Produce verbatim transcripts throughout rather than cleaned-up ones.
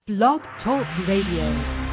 Blog Talk Radio.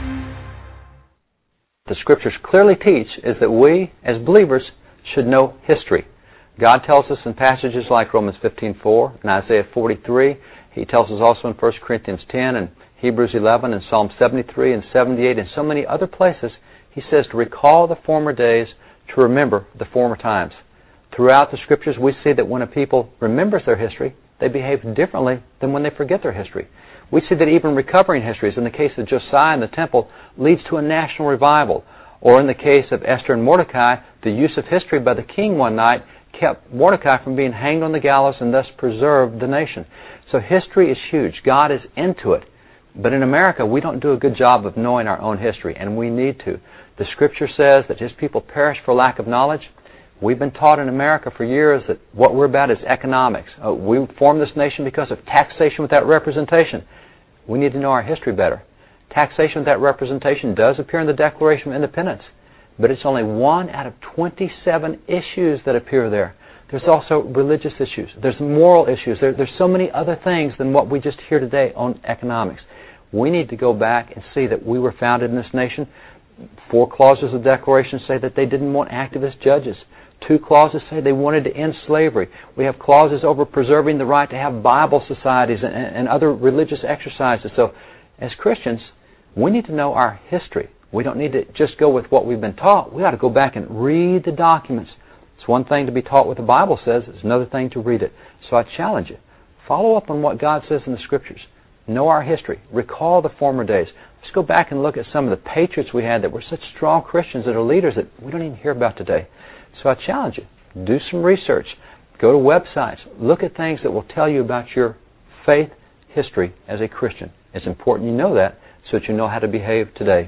The Scriptures clearly teach is that we, as believers, should know history. God tells us in passages like Romans fifteen four and Isaiah forty-three. He tells us also in First Corinthians ten and Hebrews eleven and Psalm seventy-three and seventy-eight and so many other places. He says to recall the former days, to remember the former times. Throughout the Scriptures, we see that when a people remembers their history, they behave differently than when they forget their history. We see that even recovering histories, in the case of Josiah and the temple, leads to a national revival. Or in the case of Esther and Mordecai, the use of history by the king one night kept Mordecai from being hanged on the gallows and thus preserved the nation. So history is huge. God is into it. But in America, we don't do a good job of knowing our own history, and we need to. The Scripture says that His people perish for lack of knowledge. We've been taught in America for years that what we're about is economics. Uh, we formed this nation because of taxation without representation. We need to know our history better. Taxation without representation does appear in the Declaration of Independence, but it's only one out of twenty-seven issues that appear there. There's also religious issues. There's moral issues. There, there's so many other things than what we just hear today on economics. We need to go back and see that we were founded in this nation. Four clauses of the Declaration say that they didn't want activist judges. Two clauses say they wanted to end slavery. We have clauses over preserving the right to have Bible societies and, and other religious exercises. So, as Christians, we need to know our history. We don't need to just go with what we've been taught. We ought to go back and read the documents. It's one thing to be taught what the Bible says. It's another thing to read it. So I challenge you. Follow up on what God says in the Scriptures. Know our history. Recall the former days. Let's go back and look at some of the patriots we had that were such strong Christians that are leaders that we don't even hear about today. So I challenge you. Do some research. Go to websites. Look at things that will tell you about your faith history as a Christian. It's important you know that so that you know how to behave today.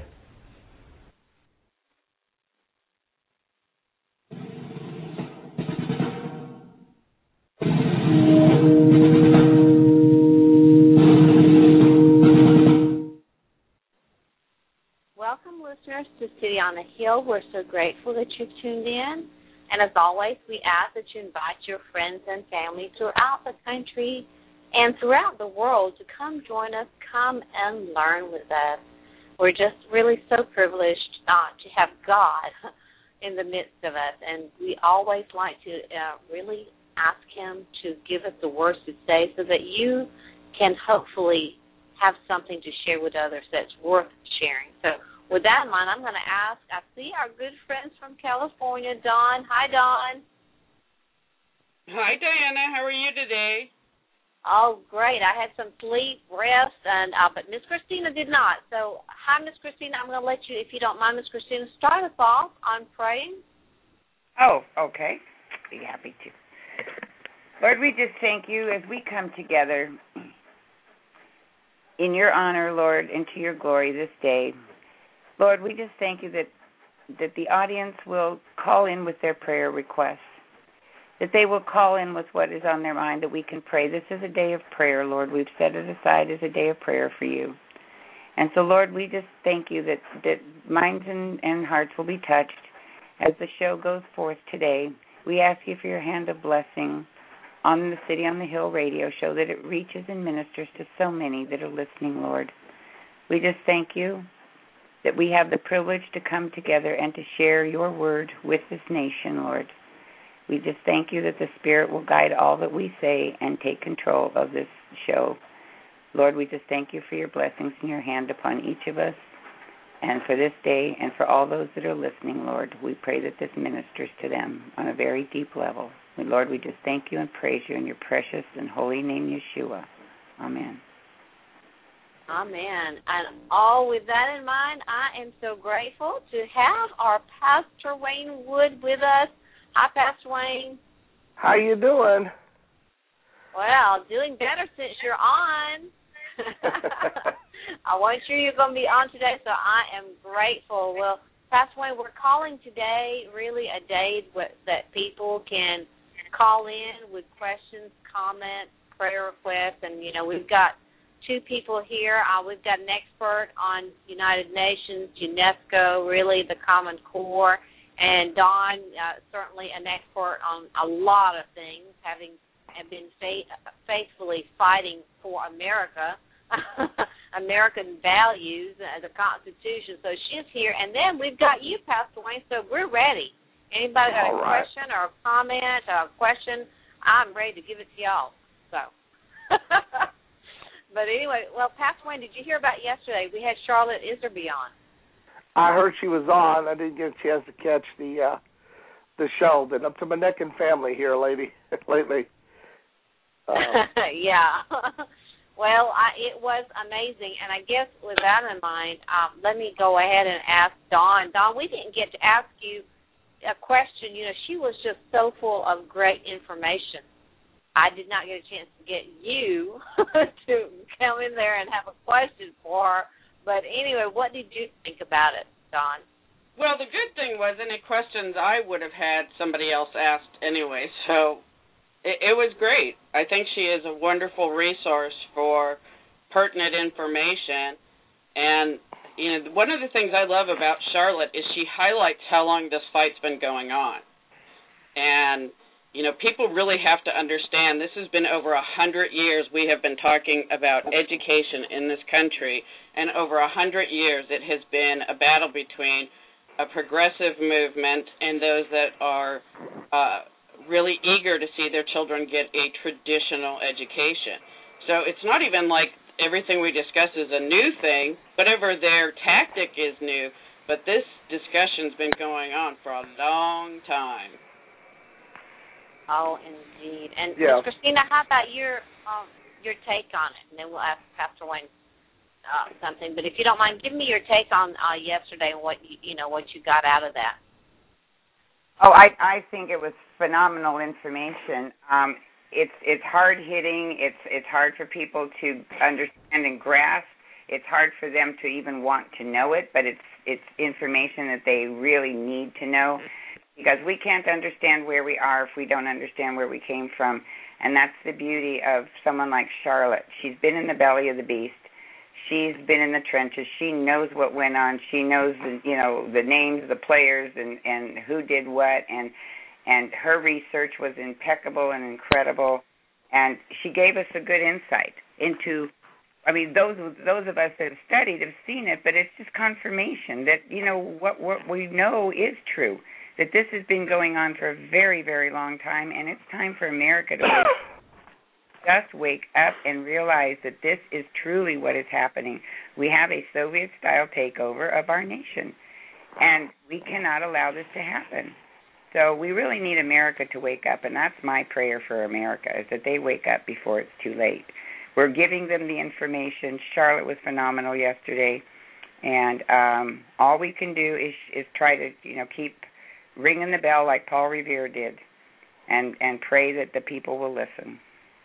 Welcome, listeners, to City on the Hill. We're so grateful that you've tuned in. And as always, we ask that you invite your friends and family throughout the country and throughout the world to come join us, come and learn with us. We're just really so privileged uh, to have God in the midst of us, and we always like to uh, really ask Him to give us the words to say so that you can hopefully have something to share with others that's worth sharing. So with that in mind, I'm going to ask, I see our good friends from California, Dawn. Hi, Dawn. Hi, Diana. How are you today? Oh, great. I had some sleep, rest, and uh, but Miss Christina did not. So, hi, Miss Christina. I'm going to let you, if you don't mind, Miss Christina, start us off on praying. Oh, okay. Be happy to. Lord, we just thank you as we come together in your honor, Lord, and to your glory this day. Lord, we just thank you that that the audience will call in with their prayer requests, that they will call in with what is on their mind, that we can pray. This is a day of prayer, Lord. We've set it aside as a day of prayer for you. And so, Lord, we just thank you that, that minds and, and hearts will be touched as the show goes forth today. We ask you for your hand of blessing on the City on the Hill radio show, that it reaches and ministers to so many that are listening, Lord. We just thank you that we have the privilege to come together and to share your word with this nation, Lord. We just thank you that the Spirit will guide all that we say and take control of this show. Lord, we just thank you for your blessings and your hand upon each of us and for this day and for all those that are listening, Lord. We pray that this ministers to them on a very deep level. And Lord, we just thank you and praise you in your precious and holy name, Yeshua. Amen. Amen. And all with that in mind, I am so grateful to have our Pastor Wayne Wood with us. Hi, Pastor Wayne. How you doing? Well, doing better since you're on. I wasn't sure you were going to be on today, so I am grateful. Well, Pastor Wayne, we're calling today really a day that people can call in with questions, comments, prayer requests, and, you know, we've got two people here. Uh, we've got an expert on United Nations, UNESCO, really the Common Core, and Dawn, uh, certainly an expert on a lot of things, having been faith, faithfully fighting for America American values, uh, the Constitution. So she's here. And then we've got you, Pastor Wayne, so we're ready. Anybody got All a right. question or a comment or a question? I'm ready to give it to y'all. So, but anyway, well, Pastor Wayne, did you hear about yesterday? We had Charlotte Iserby on. I heard she was on. I didn't get a chance to catch the uh, the show. Been up to my neck and family here, lady, lately. Uh, yeah. Well, I, it was amazing, and I guess with that in mind, um, let me go ahead and ask Dawn. Dawn, we didn't get to ask you a question. You know, she was just so full of great information. I did not get a chance to get you to come in there and have a question for her. But anyway, what did you think about it, Dawn? Well, the good thing was any questions I would have had somebody else asked anyway, so it, it was great. I think she is a wonderful resource for pertinent information. And, you know, one of the things I love about Charlotte is she highlights how long this fight's been going on. And, you know, people really have to understand this has been over a hundred years we have been talking about education in this country, and over a hundred years it has been a battle between a progressive movement and those that are uh, really eager to see their children get a traditional education. So it's not even like everything we discuss is a new thing, whatever their tactic is new, but this discussion's been going on for a long time. Oh, indeed. And Yeah. Miz Christina, how about your um, your take on it? And then we'll ask Pastor Wayne uh, something. But if you don't mind, give me your take on uh, yesterday and what you, you know what you got out of that. Oh, I I think it was phenomenal information. Um, it's it's hard hitting. It's it's hard for people to understand and grasp. It's hard for them to even want to know it, but it's it's information that they really need to know, because we can't understand where we are if we don't understand where we came from. And that's the beauty of someone like Charlotte. She's been in the belly of the beast. She's been in the trenches. She knows what went on. She knows the, you know, the names, the players, and, and who did what. And and her research was impeccable and incredible. And she gave us a good insight into, I mean, those those of us that have studied have seen it, but it's just confirmation that, you know, what, what we know is true, that this has been going on for a very, very long time, and it's time for America to wake just wake up and realize that this is truly what is happening. We have a Soviet-style takeover of our nation, and we cannot allow this to happen. So we really need America to wake up, and that's my prayer for America, is that they wake up before it's too late. We're giving them the information. Charlotte was phenomenal yesterday, and um, all we can do is is try to, you know, keep ringing the bell like Paul Revere did, and, and pray that the people will listen.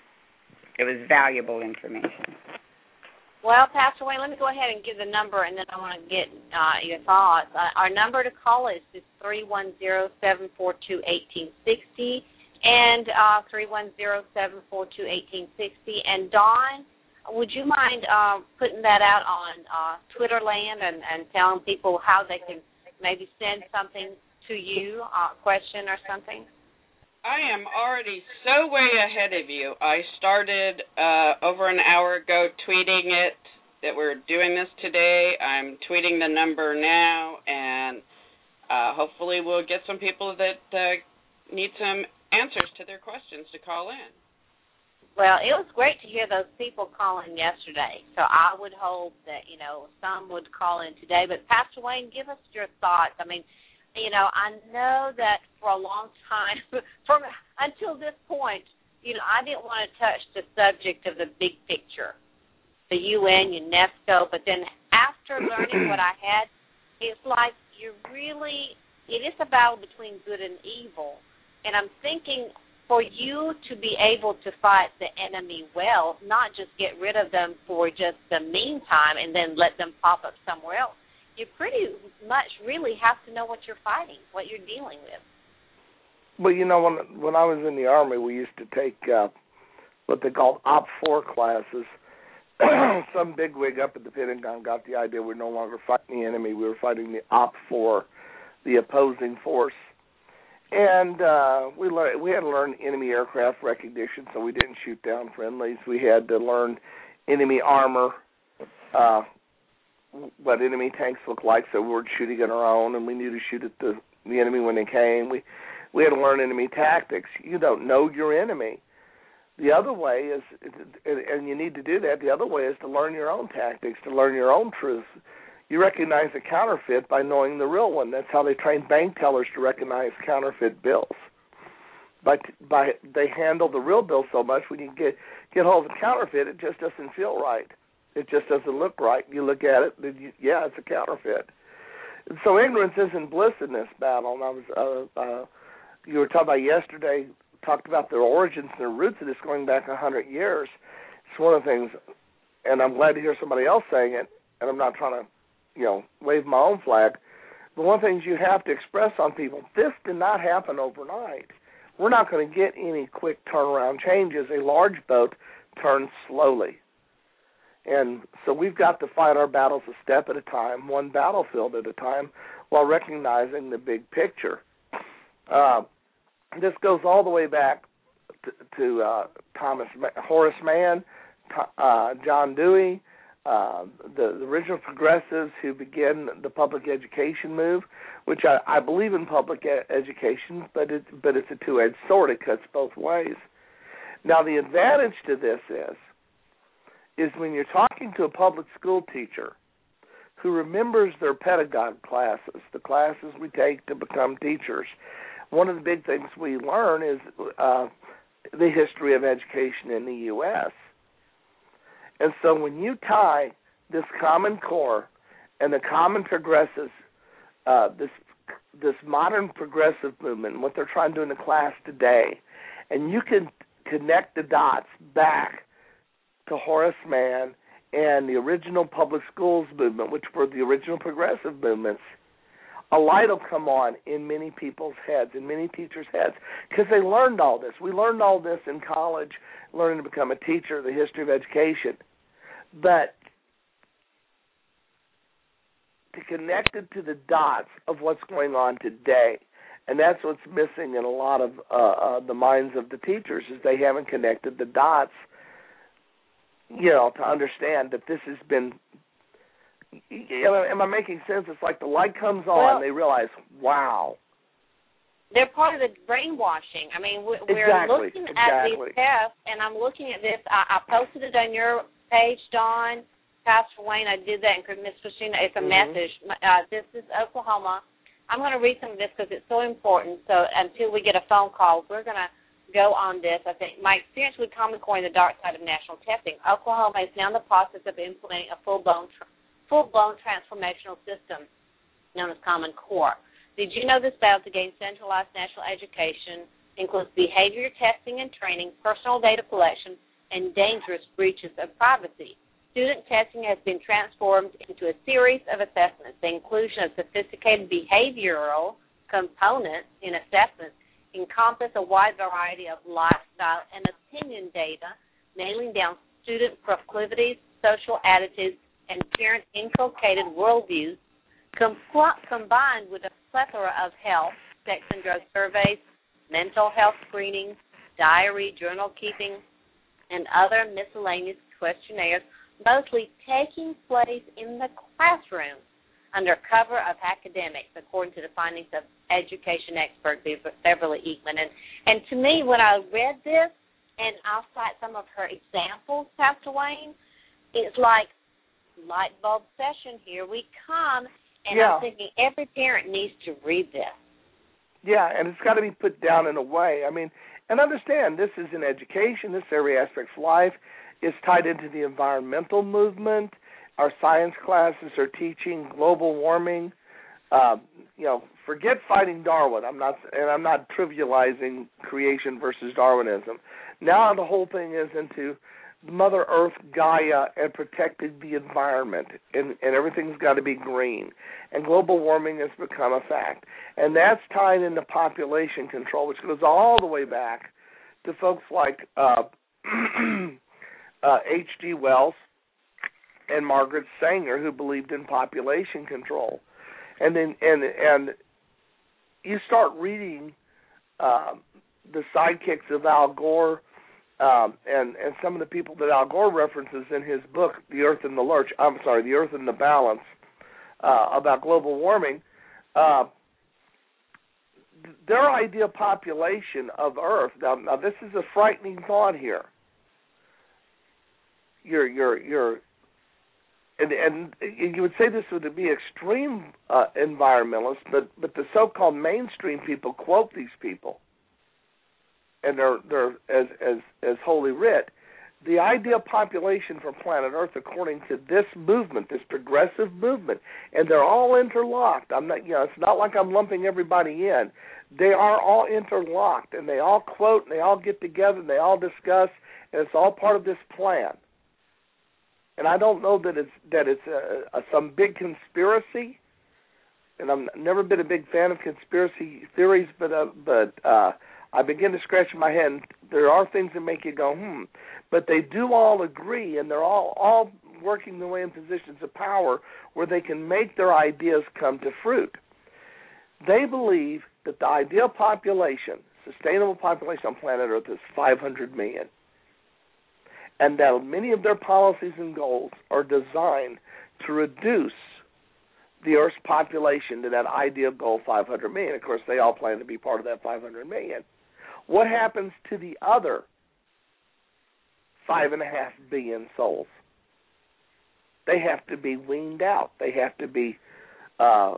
It was valuable information. Well, Pastor Wayne, let me go ahead and give the number, and then I want to get uh, your thoughts. Uh, our number to call is three one zero, seven four two, one eight six zero and uh, three one zero, seven four two, one eight six zero. And Dawn, would you mind uh, putting that out on uh, Twitter land and, and telling people how they can maybe send something to you, a question or something? I am already so way ahead of you. I started uh, over an hour ago tweeting it, that we're doing this today. I'm tweeting the number now, and uh, hopefully we'll get some people that uh, need some answers to their questions to call in. Well, it was great to hear those people call in yesterday, so I would hope that, you know, some would call in today. But, Pastor Wayne, give us your thoughts. I mean, you know, I know that for a long time, from until this point, you know, I didn't want to touch the subject of the big picture, the U N, UNESCO, but then after learning what I had, it's like you really, it is a battle between good and evil, and I'm thinking for you to be able to fight the enemy well, not just get rid of them for just the meantime and then let them pop up somewhere else, you pretty much really have to know what you're fighting, what you're dealing with. Well, you know, when when I was in the Army, we used to take uh, what they called Op four classes. Some bigwig up at the Pentagon got the idea we're no longer fighting the enemy. We were fighting the Op four, the opposing force. And uh, we learned, we had to learn enemy aircraft recognition, so we didn't shoot down friendlies. We had to learn enemy armor uh, what enemy tanks look like, so we weren't shooting at our own, and we knew to shoot at the, the enemy when they came. We we had to learn enemy tactics. You don't know your enemy. The other way is, and you need to do that, the other way is to learn your own tactics, to learn your own truth. You recognize a counterfeit by knowing the real one. That's how they train bank tellers to recognize counterfeit bills. By, by they handle the real bill so much, when you get get hold of a counterfeit, it just doesn't feel right. It just doesn't look right. You look at it, and you, yeah, it's a counterfeit. And so ignorance isn't bliss in this battle. And I was, uh, uh, you were talking about yesterday, talked about their origins and their roots of this going back a hundred years. It's one of the things, and I'm glad to hear somebody else saying it. And I'm not trying to, you know, wave my own flag. But one of the things you have to express on people: this did not happen overnight. We're not going to get any quick turnaround changes. A large boat turns slowly. And so we've got to fight our battles a step at a time, one battlefield at a time, while recognizing the big picture. Uh, this goes all the way back to, to uh, Thomas Horace Mann, uh, John Dewey, uh, the, the original progressives who began the public education move, which I, I believe in public e- education, but it, but it's a two-edged sword. It cuts both ways. Now, the advantage to this is, is when you're talking to a public school teacher who remembers their pedagogue classes, the classes we take to become teachers, one of the big things we learn is uh, the history of education in the U S And so when you tie this common core and the common progressives, uh, this this modern progressive movement, what they're trying to do in the class today, and you can connect the dots back to Horace Mann and the original public schools movement, which were the original progressive movements, a light will come on in many people's heads, in many teachers' heads, because they learned all this. We learned all this in college, learning to become a teacher, the history of education. But to connect it to the dots of what's going on today, and that's what's missing in a lot of uh, uh, the minds of the teachers, is they haven't connected the dots, you know, to understand that this has been, you know, am I making sense? It's like the light comes on, well, they realize, wow. They're part of the brainwashing. I mean, we're exactly, looking exactly. at these tests, and I'm looking at this. I, I posted it on your page, Dawn, Pastor Wayne. I did that, and Miss Christina. It's a mm-hmm. message. Uh, this is Oklahoma. I'm going to read some of this because it's so important. So until we get a phone call, we're going to go on this. I think my experience with Common Core and the dark side of national testing. Oklahoma is now in the process of implementing a full-blown, full-blown transformational system known as Common Core. Did you know this battle to gain centralized national education includes behavior testing and training, personal data collection, and dangerous breaches of privacy? Student testing has been transformed into a series of assessments. The inclusion of sophisticated behavioral components in assessments encompass a wide variety of lifestyle and opinion data, nailing down student proclivities, social attitudes, and parent-inculcated worldviews, compl- combined with a plethora of health, sex and drug surveys, mental health screenings, diary, journal keeping, and other miscellaneous questionnaires, mostly taking place in the classroom under cover of academics, according to the findings of education expert Beverly Eatman. And, and to me, when I read this, and I'll cite some of her examples, Pastor Wayne, it's like light bulb session. Here we come, and yeah. I'm thinking every parent needs to read this. Yeah, and it's got to be put down in a way. I mean, and understand, this is in education. This every aspect of life is tied into the environmental movement. Our science classes are teaching global warming. Uh, you know, forget fighting Darwin. I'm not, and I'm not trivializing creation versus Darwinism. Now the whole thing is into Mother Earth, Gaia, and protecting the environment, and, and everything's got to be green. And global warming has become a fact, and that's tied into population control, which goes all the way back to folks like uh, uh, H G Wells and Margaret Sanger, who believed in population control. And then and and you start reading uh, the sidekicks of Al Gore Um, and, and some of the people that Al Gore references in his book, The Earth in the Lurch, I'm sorry, The Earth in the Balance, uh, about global warming, uh, their ideal population of Earth, now, now this is a frightening thought here. You're, you're, you're, and, and you would say this would be extreme uh, environmentalists, but, but the so-called mainstream people quote these people. And they're they're as as as Holy Writ, the ideal population for planet Earth, according to this movement, this progressive movement, and they're all interlocked. I'm not, you know, it's not like I'm lumping everybody in. They are all interlocked, and they all quote, and they all get together, and they all discuss, and it's all part of this plan. And I don't know that it's that it's a, a, some big conspiracy, and I've never been a big fan of conspiracy theories, but uh, but. Uh, I begin to scratch my head, and there are things that make you go, hmm. But they do all agree, and they're all, all working their way in positions of power where they can make their ideas come to fruit. They believe that the ideal population, sustainable population on planet Earth, is five hundred million. And that many of their policies and goals are designed to reduce the Earth's population to that ideal goal, five hundred million. Of course, they all plan to be part of that five hundred million. What happens to the other five and a half billion souls? They have to be weaned out. They have to be uh,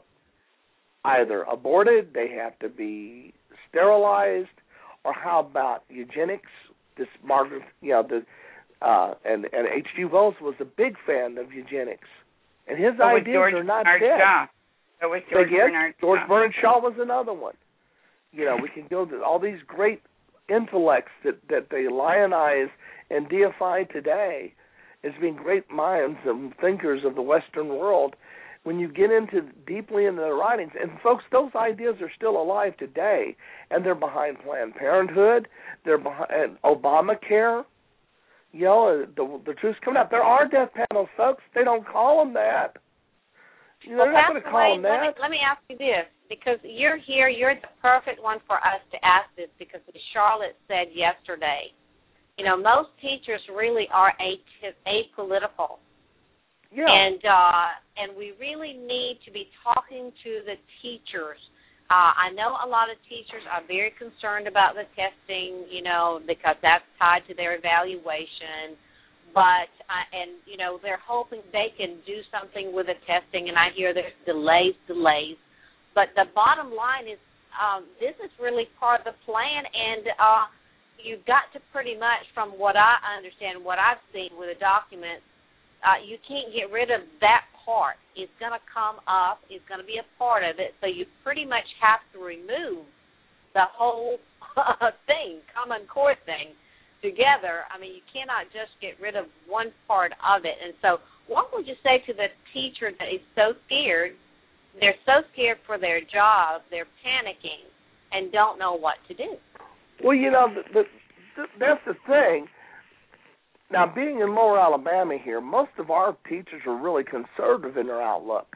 either aborted, they have to be sterilized, or how about eugenics? This Margaret, you know, the uh, and and H G Wells was a big fan of eugenics, and his so ideas George are not Bernard dead. Shaw. So was George Again, Bernard George Shaw. Bernard Shaw was another one. You know, we can go to all these great intellects that, that they lionize and deify today as being great minds and thinkers of the Western world. When you get into deeply into their writings, and folks, those ideas are still alive today, and they're behind Planned Parenthood, they're behind Obamacare. You know, the, the truth's coming out. There are death panels, folks. They don't call them that. You know, well, they're not going to call them that. Let me, let me ask you this, because you're here, you're the perfect one for us to ask this, because as Charlotte said yesterday, you know, most teachers really are apolitical. Yeah. And uh, and we really need to be talking to the teachers. Uh, I know a lot of teachers are very concerned about the testing, you know, because that's tied to their evaluation. But, uh, and, you know, they're hoping they can do something with the testing, and I hear there's delays, delays. But the bottom line is um, this is really part of the plan, and uh, you've got to pretty much, from what I understand, what I've seen with the documents, uh, you can't get rid of that part. It's going to come up. It's going to be a part of it. So you pretty much have to remove the whole thing, Common Core thing, together. I mean, you cannot just get rid of one part of it. And so what would you say to the teacher that is so scared? They're so scared for their job, they're panicking and don't know what to do. Well, you know, the, the, the, that's the thing. Now, being in Lower Alabama here, most of our teachers are really conservative in their outlook.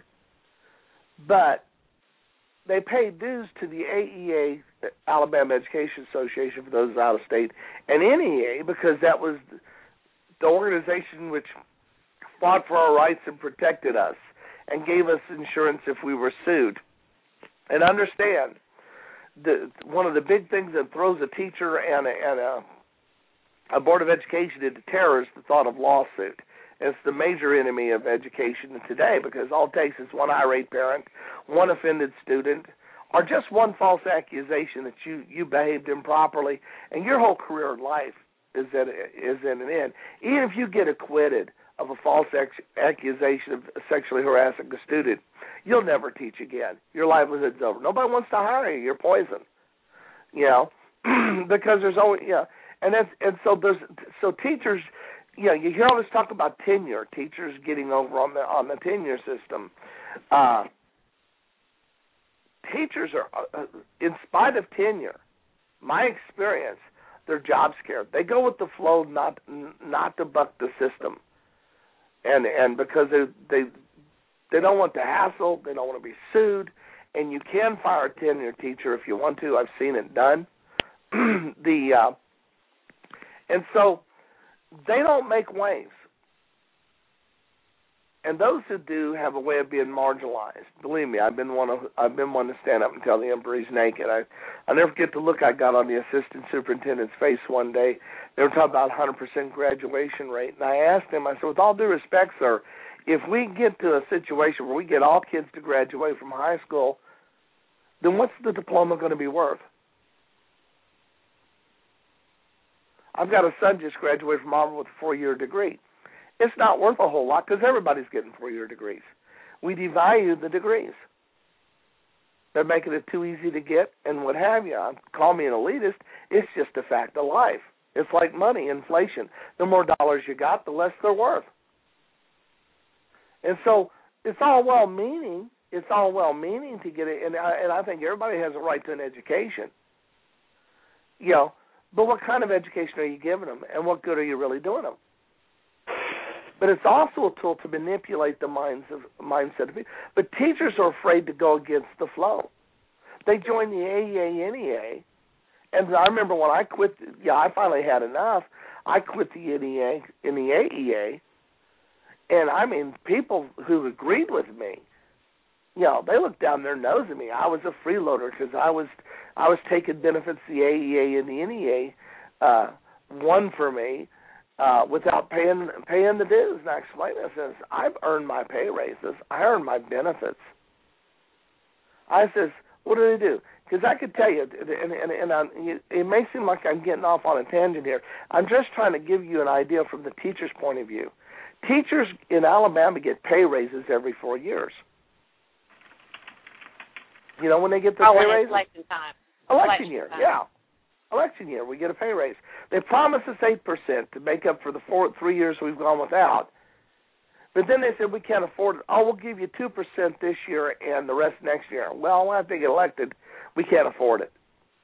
But they pay dues to the A E A, Alabama Education Association, for those out of state, and N E A, because that was the organization which fought for our rights and protected us and gave us insurance if we were sued. And understand, the, one of the big things that throws a teacher and a, and a A Board of Education into terror is the thought of lawsuit. It's the major enemy of education today, because all it takes is one irate parent, one offended student, or just one false accusation that you, you behaved improperly, and your whole career in life is at, is at an end. Even if you get acquitted of a false ex- accusation of sexually harassing a student, you'll never teach again. Your livelihood's over. Nobody wants to hire you. You're poison. You know, because there's always, you know, And that's, and so there's so teachers, you know, you hear all this talk about tenure, teachers getting over on the on the tenure system. Uh, teachers are, uh, in spite of tenure, my experience, they're job scared. They go with the flow, not not to buck the system, and and because they they they don't want the hassle, they don't want to be sued, and you can fire a tenure teacher if you want to. I've seen it done. the uh, And so they don't make waves. And those who do have a way of being marginalized. Believe me, I've been one of I've been one to stand up and tell the emperor he's naked. I I never forget the look I got on the assistant superintendent's face one day. They were talking about one hundred percent graduation rate, and I asked him. I said, with all due respect, sir, if we get to a situation where we get all kids to graduate from high school, then what's the diploma going to be worth? I've got a son just graduated from Auburn with a four-year degree. It's not worth a whole lot because everybody's getting four-year degrees. We devalue the degrees. They're making it too easy to get and what have you. Call me an elitist. It's just a fact of life. It's like money, inflation. The more dollars you got, the less they're worth. And so it's all well-meaning. It's all well-meaning to get it, and I, and I think everybody has a right to an education. You know, but what kind of education are you giving them, and what good are you really doing them? But it's also a tool to manipulate the minds of mindset of people. But teachers are afraid to go against the flow. They join the A E A, N E A, and I remember when I quit. Yeah, I finally had enough. I quit the N E A in the A E A, and I mean, people who agreed with me, you know, they looked down their nose at me. I was a freeloader because I was I was taking benefits the A E A and the N E A uh, won for me. Uh, without paying paying the dues. And I explained this as I've earned my pay raises. I earned my benefits. I says, what do they do? Because I could tell you, and, and, and I, it may seem like I'm getting off on a tangent here. I'm just trying to give you an idea from the teacher's point of view. Teachers in Alabama get pay raises every four years. You know when they get the oh, pay raises? Election time. Election, election year, time. yeah. Election year, we get a pay raise. They promise us eight percent to make up for the four, three years we've gone without. But then they said we can't afford it. Oh, we'll give you two percent this year and the rest next year. Well, when I get elected, we can't afford it.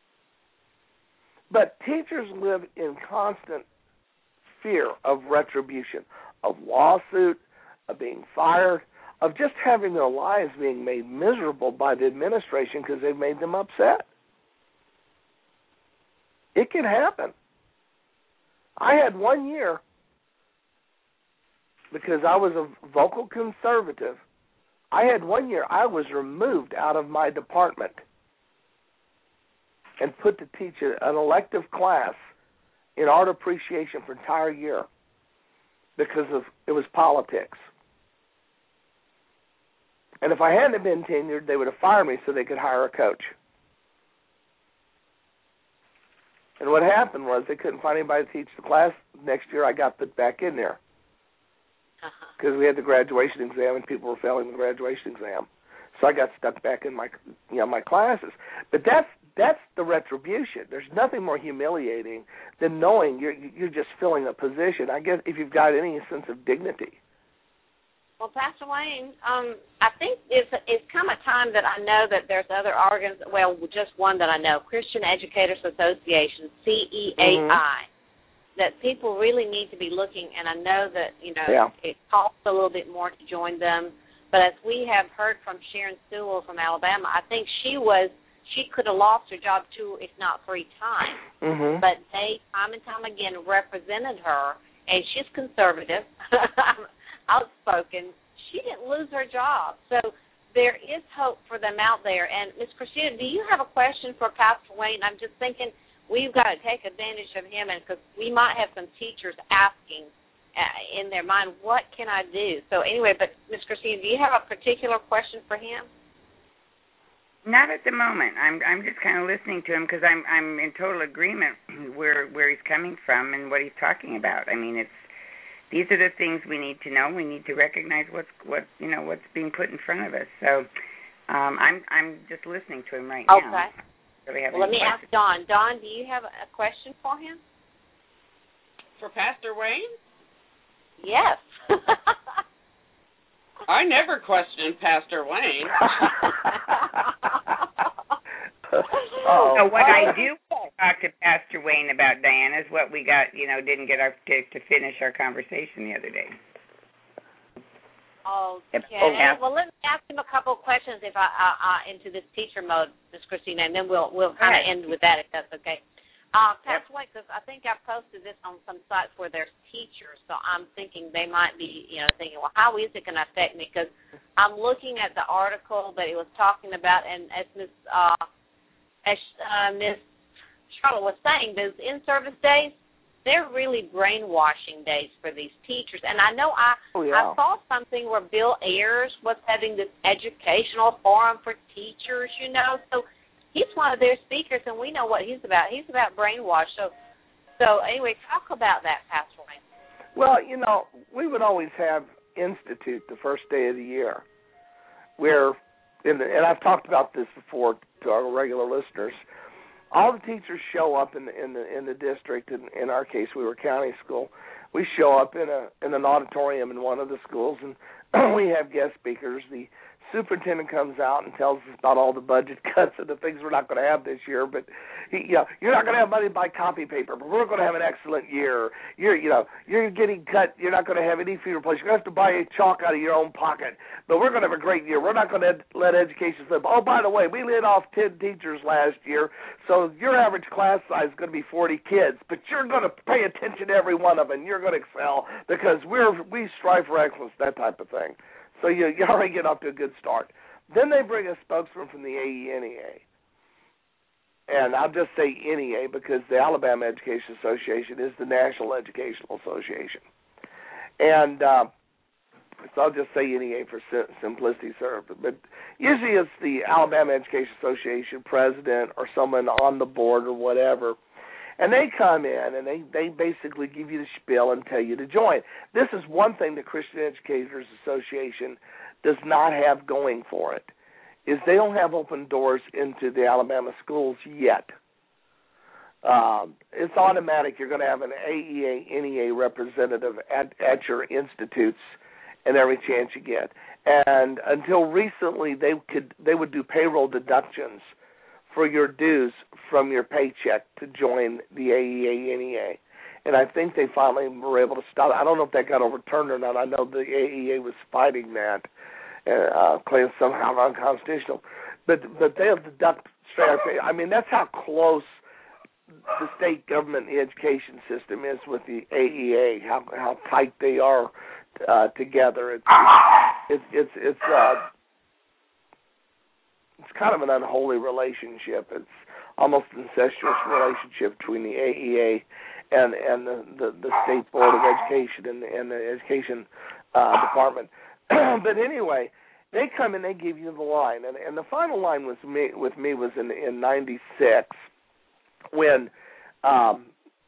But teachers live in constant fear of retribution, of lawsuit, of being fired, of just having their lives being made miserable by the administration because they've made them upset. It can happen. I had one year, because I was a vocal conservative, I had one year I was removed out of my department and put to teach an elective class in art appreciation for an entire year because of it was politics. And if I hadn't been tenured, they would have fired me so they could hire a coach. And what happened was they couldn't find anybody to teach the class. Next year I got put back in there because uh-huh. we had the graduation exam and people were failing the graduation exam. So I got stuck back in my, you know, my classes. But that's that's the retribution. There's nothing more humiliating than knowing you're you're just filling a position. I guess if you've got any sense of dignity. Well, Pastor Wayne, um, I think it's it's come a time that I know that there's other organs. Well, just one that I know, Christian Educators Association, C E A I, mm-hmm. that people really need to be looking. And I know that you know yeah. it costs a little bit more to join them. But as we have heard from Sharon Sewell from Alabama, I think she was she could have lost her job two, if not three times. Mm-hmm. But they time and time again represented her, and she's conservative. Outspoken, she didn't lose her job. So there is hope for them out there. And, Miz Christina, do you have a question for Pastor Wayne? I'm just thinking we've got to take advantage of him because we might have some teachers asking uh, in their mind, what can I do? So anyway, but, Miz Christina, do you have a particular question for him? Not at the moment. I'm I'm just kind of listening to him because I'm I'm in total agreement where where he's coming from and what he's talking about. I mean, it's these are the things we need to know. We need to recognize what's what you know what's being put in front of us. So um, I'm I'm just listening to him right okay. now. Okay. Well, let me questions. ask Don. Don, do you have a question for him? For Pastor Wayne? Yes. I never questioned Pastor Wayne. oh. So what I do talk to Pastor Wayne about, Diana, is what we got, you know, didn't get our to, to finish our conversation the other day. Okay. Oh, yeah. Well, let me ask him a couple of questions if I, I, I into this teacher mode, Miz Christina, and then we'll we'll kind of end with that if that's okay. Uh, Pastor Wayne, because I think I posted this on some sites where there's teachers, so I'm thinking they might be, you know, thinking, well, how is it going to affect me? Because I'm looking at the article that it was talking about, and as Miss uh, as uh, Miss Charlotte was saying, those in-service days, they're really brainwashing days for these teachers. And I know I oh, yeah. I saw something where Bill Ayers was having this educational forum for teachers, you know, so he's one of their speakers, and we know what he's about. He's about brainwash. So, so anyway, talk about that, Pastor Wayne. Well, you know, we would always have Institute the first day of the year, where, in the, and I've talked about this before to our regular listeners, all the teachers show up in the in the in the district. In, in our case, we were county school. We show up in a in an auditorium in one of the schools, and we have guest speakers. The superintendent comes out and tells us about all the budget cuts and the things we're not going to have this year. But he, you know, you're not going to have money to buy copy paper, but we're going to have an excellent year. You're, you know, you're getting cut. You're not going to have any fee replacement. You're going to have to buy a chalk out of your own pocket. But we're going to have a great year. We're not going to let education slip. Oh, by the way, we laid off ten teachers last year, so your average class size is going to be forty kids. But you're going to pay attention to every one of them, and you're going to excel because we're we strive for excellence, that type of thing. So you, you already get off to a good start. Then they bring a spokesman from the A E N E A. And I'll just say N E A because the Alabama Education Association is the National Educational Association. And uh, so I'll just say N E A for simplicity, sir. But usually it's the Alabama Education Association president or someone on the board or whatever. And they come in and they, they basically give you the spiel and tell you to join. This is one thing the Christian Educators Association does not have going for it, is they don't have open doors into the Alabama schools yet. Um, it's automatic. You're going to have an A E A, N E A representative at, at your institutes and every chance you get. And until recently, they could they would do payroll deductions for your dues from your paycheck to join the A E A, N E A. And I think they finally were able to stop. I don't know if that got overturned or not. I know the A E A was fighting that, uh, claiming somehow unconstitutional. But but they'll deduct straight out. I mean, that's how close the state government education system is with the A E A, how how tight they are uh, together. It's it's it's, it's uh, It's kind of an unholy relationship. It's almost an incestuous relationship between the A E A and and the, the, the State Board of Education and the, and the Education uh, Department. But anyway, they come and they give you the line, and, and the final line was me, with me was in in ninety-six when um,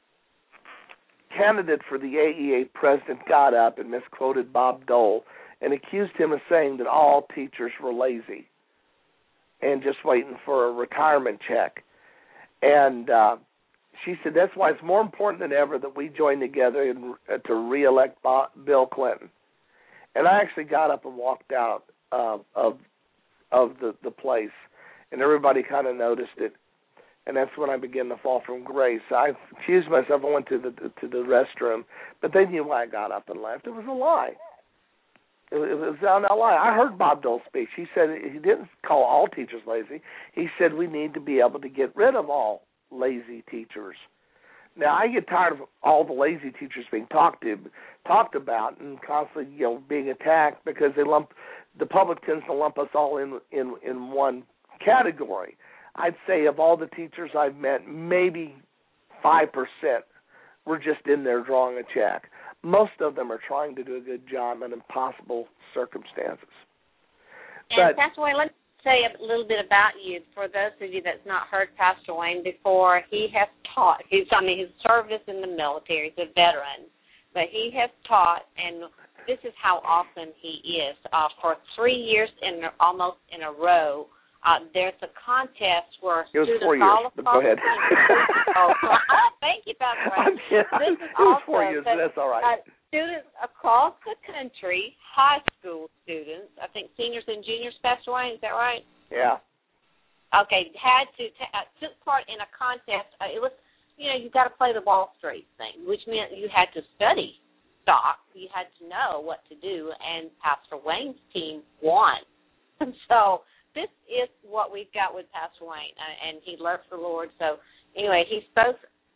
candidate for the A E A president got up and misquoted Bob Dole and accused him of saying that all teachers were lazy and just waiting for a retirement check. And uh, she said that's why it's more important than ever that we join together in, uh, to reelect Bob, Bill Clinton. And I actually got up and walked out uh, of of the, the place, and everybody kind of noticed it. And that's when I began to fall from grace. I excused myself. I went to the to the restroom, but they knew why I got up and left. It was a lie. It was on a lie. I heard Bob Dole speak. He said he didn't call all teachers lazy. He said we need to be able to get rid of all lazy teachers. Now, I get tired of all the lazy teachers being talked to, talked about, and constantly, you know, being attacked because they lump the public tends to lump us all in in in one category. I'd say of all the teachers I've met, maybe five percent were just in there drawing a check. Most of them are trying to do a good job in impossible circumstances. And but, Pastor Wayne, let's say a little bit about you. For those of you that's not heard Pastor Wayne before, he has taught. He's, I mean, his service in the military. He's a veteran. But he has taught, and this is how awesome he is. Uh, for three years in almost in a row, Uh, there's a contest where it was students four years, all but go ahead. oh, thank you, Pastor Wayne. This is it was also four years, but that's all right. Uh, students across the country, high school students, I think seniors and juniors, Pastor Wayne, is that right? Yeah. Okay, had to t- uh, took part in a contest. Uh, it was, you know, you got to play the Wall Street thing, which meant you had to study stock. You had to know what to do, and Pastor Wayne's team won. And so this is what we've got with Pastor Wayne, uh, and he loves the Lord. So anyway, he spoke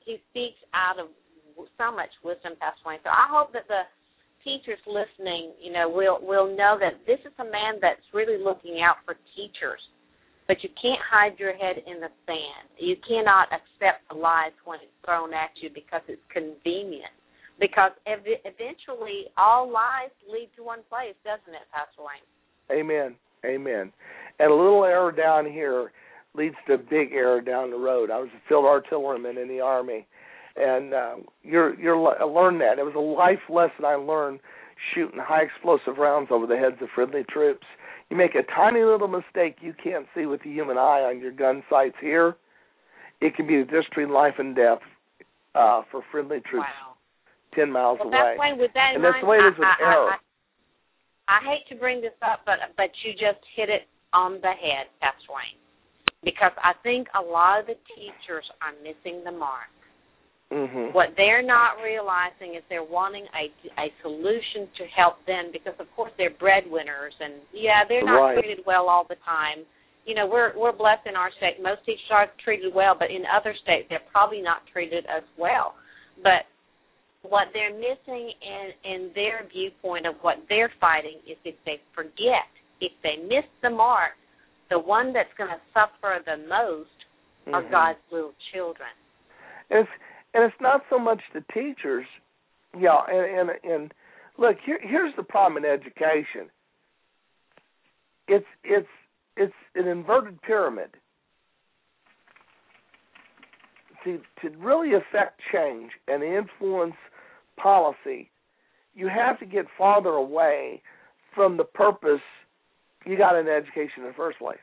he speaks out of so much wisdom, Pastor Wayne. So I hope that the teachers listening, you know, will will know that this is a man that's really looking out for teachers. But you can't hide your head in the sand. You cannot accept the lies when it's thrown at you because it's convenient. Because ev- eventually all lies lead to one place, doesn't it, Pastor Wayne? Amen. Amen. And a little error down here leads to a big error down the road. I was a field artilleryman in the Army, and uh, you're you're I learned that. It was a life lesson I learned shooting high explosive rounds over the heads of friendly troops. You make a tiny little mistake you can't see with the human eye on your gun sights here, it can be the difference between life and death uh, for friendly troops wow. ten miles well, away. That's why with that in and that's mind, the way it is with I, I, error. I, I hate to bring this up, but but you just hit it on the head, Pastor Wayne, because I think a lot of the teachers are missing the mark. Mm-hmm. What they're not realizing is they're wanting a, a solution to help them because, of course, they're breadwinners, and yeah, they're not right. treated well all the time. You know, we're we're blessed in our state. Most teachers are treated well, but in other states they're probably not treated as well. But what they're missing in, in their viewpoint of what they're fighting is if they forget, if they miss the mark, the one that's going to suffer the most mm-hmm. are God's little children. It's, and it's not so much the teachers. Yeah, and, and, and look, here, here's the problem in education. It's it's it's an inverted pyramid. To, to really affect change and influence policy, you have to get farther away from the purpose you got in education in the first place.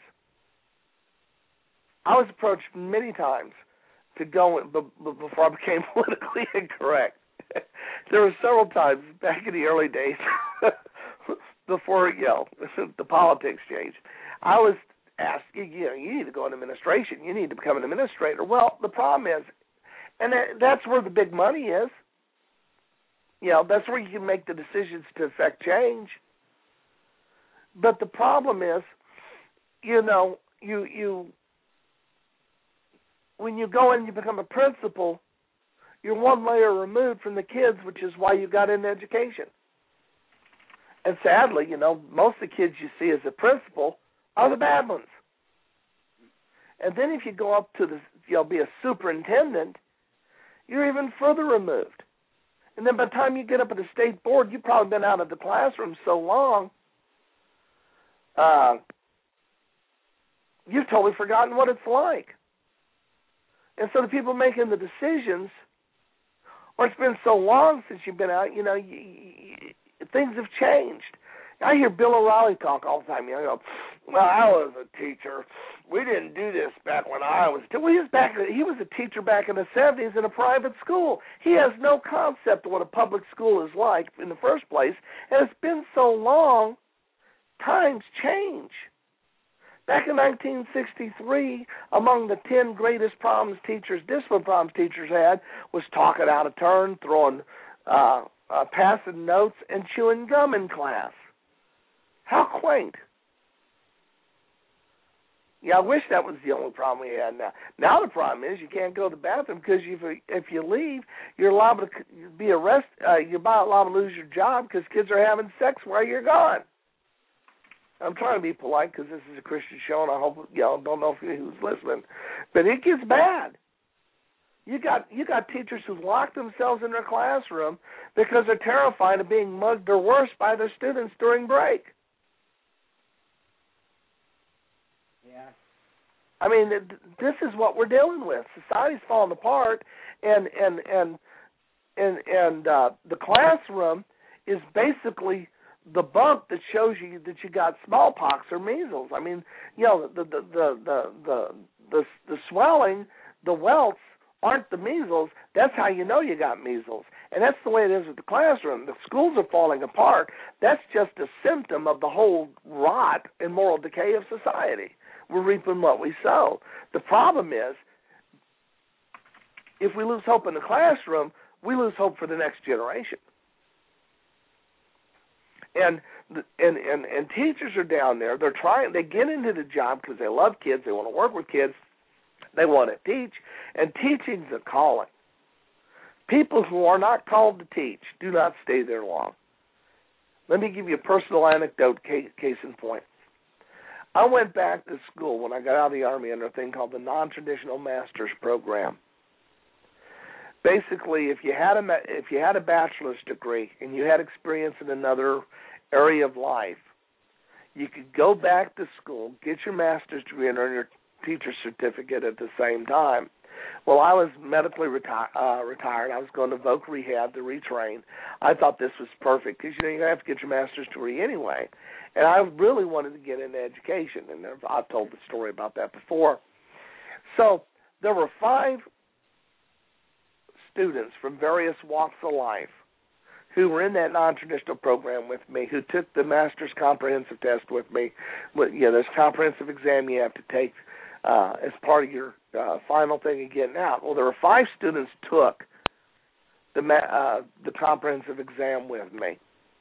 I was approached many times to go in, b- b- before I became politically incorrect. There were several times back in the early days before, you know, the politics changed. I was asked, you know, you need to go into administration. You need to become an administrator. Well, the problem is, and that's where the big money is. You know, that's where you can make the decisions to affect change. But the problem is, you know, you you when you go and you become a principal, you're one layer removed from the kids, which is why you got into education. And sadly, you know, most of the kids you see as a principal are the bad ones. And then if you go up to the, you know, be a superintendent, you're even further removed. And then by the time you get up at the state board, you've probably been out of the classroom so long, uh, you've totally forgotten what it's like. And so the people making the decisions, or it's been so long since you've been out, you know, you, you, things have changed. I hear Bill O'Reilly talk all the time. You know, well, I was a teacher. We didn't do this back when I was. Well, he was back. He was a teacher back in the seventies in a private school. He has no concept of what a public school is like in the first place. And it's been so long. Times change. Back in nineteen sixty-three, among the ten greatest problems teachers, discipline problems teachers had, was talking out of turn, throwing, uh, uh, passing notes, and chewing gum in class. How quaint. Yeah, I wish that was the only problem we had now. Now the problem is you can't go to the bathroom because if, if you leave, you're liable to be arrested. Uh, you're liable to lose your job because kids are having sex while you're gone. I'm trying to be polite because this is a Christian show, and I hope you know don't know who's listening, but it gets bad. You got you got teachers who lock themselves in their classroom because they're terrified of being mugged or worse by their students during break. Yeah. I mean, this is what we're dealing with. Society's falling apart, and and and and and uh, the classroom is basically the bump that shows you that you got smallpox or measles. I mean, you know, the the the the the the, the swelling, the welts aren't the measles. That's how you know you got measles. And that's the way it is with the classroom. The schools are falling apart. That's just a symptom of the whole rot and moral decay of society. We're reaping what we sow. The problem is, if we lose hope in the classroom, we lose hope for the next generation. And and, and and teachers are down there. They're trying. They get into the job because they love kids. They want to work with kids. They want to teach. And teaching's a calling. People who are not called to teach do not stay there long. Let me give you a personal anecdote, case in point. I went back to school when I got out of the Army under a thing called the Non-Traditional Master's Program. Basically, if you had a if you had a bachelor's degree and you had experience in another area of life, you could go back to school, get your master's degree, and earn your teacher's certificate at the same time. Well, I was medically reti- uh, retired. I was going to voc rehab to retrain. I thought this was perfect because, you know, you have to get your master's degree anyway. And I really wanted to get into education, and I've told the story about that before. So there were five students from various walks of life who were in that non-traditional program with me, who took the master's comprehensive test with me. You know, there's a comprehensive exam you have to take uh, as part of your uh, final thing of getting out. Well, there were five students who took the ma- uh, the comprehensive exam with me,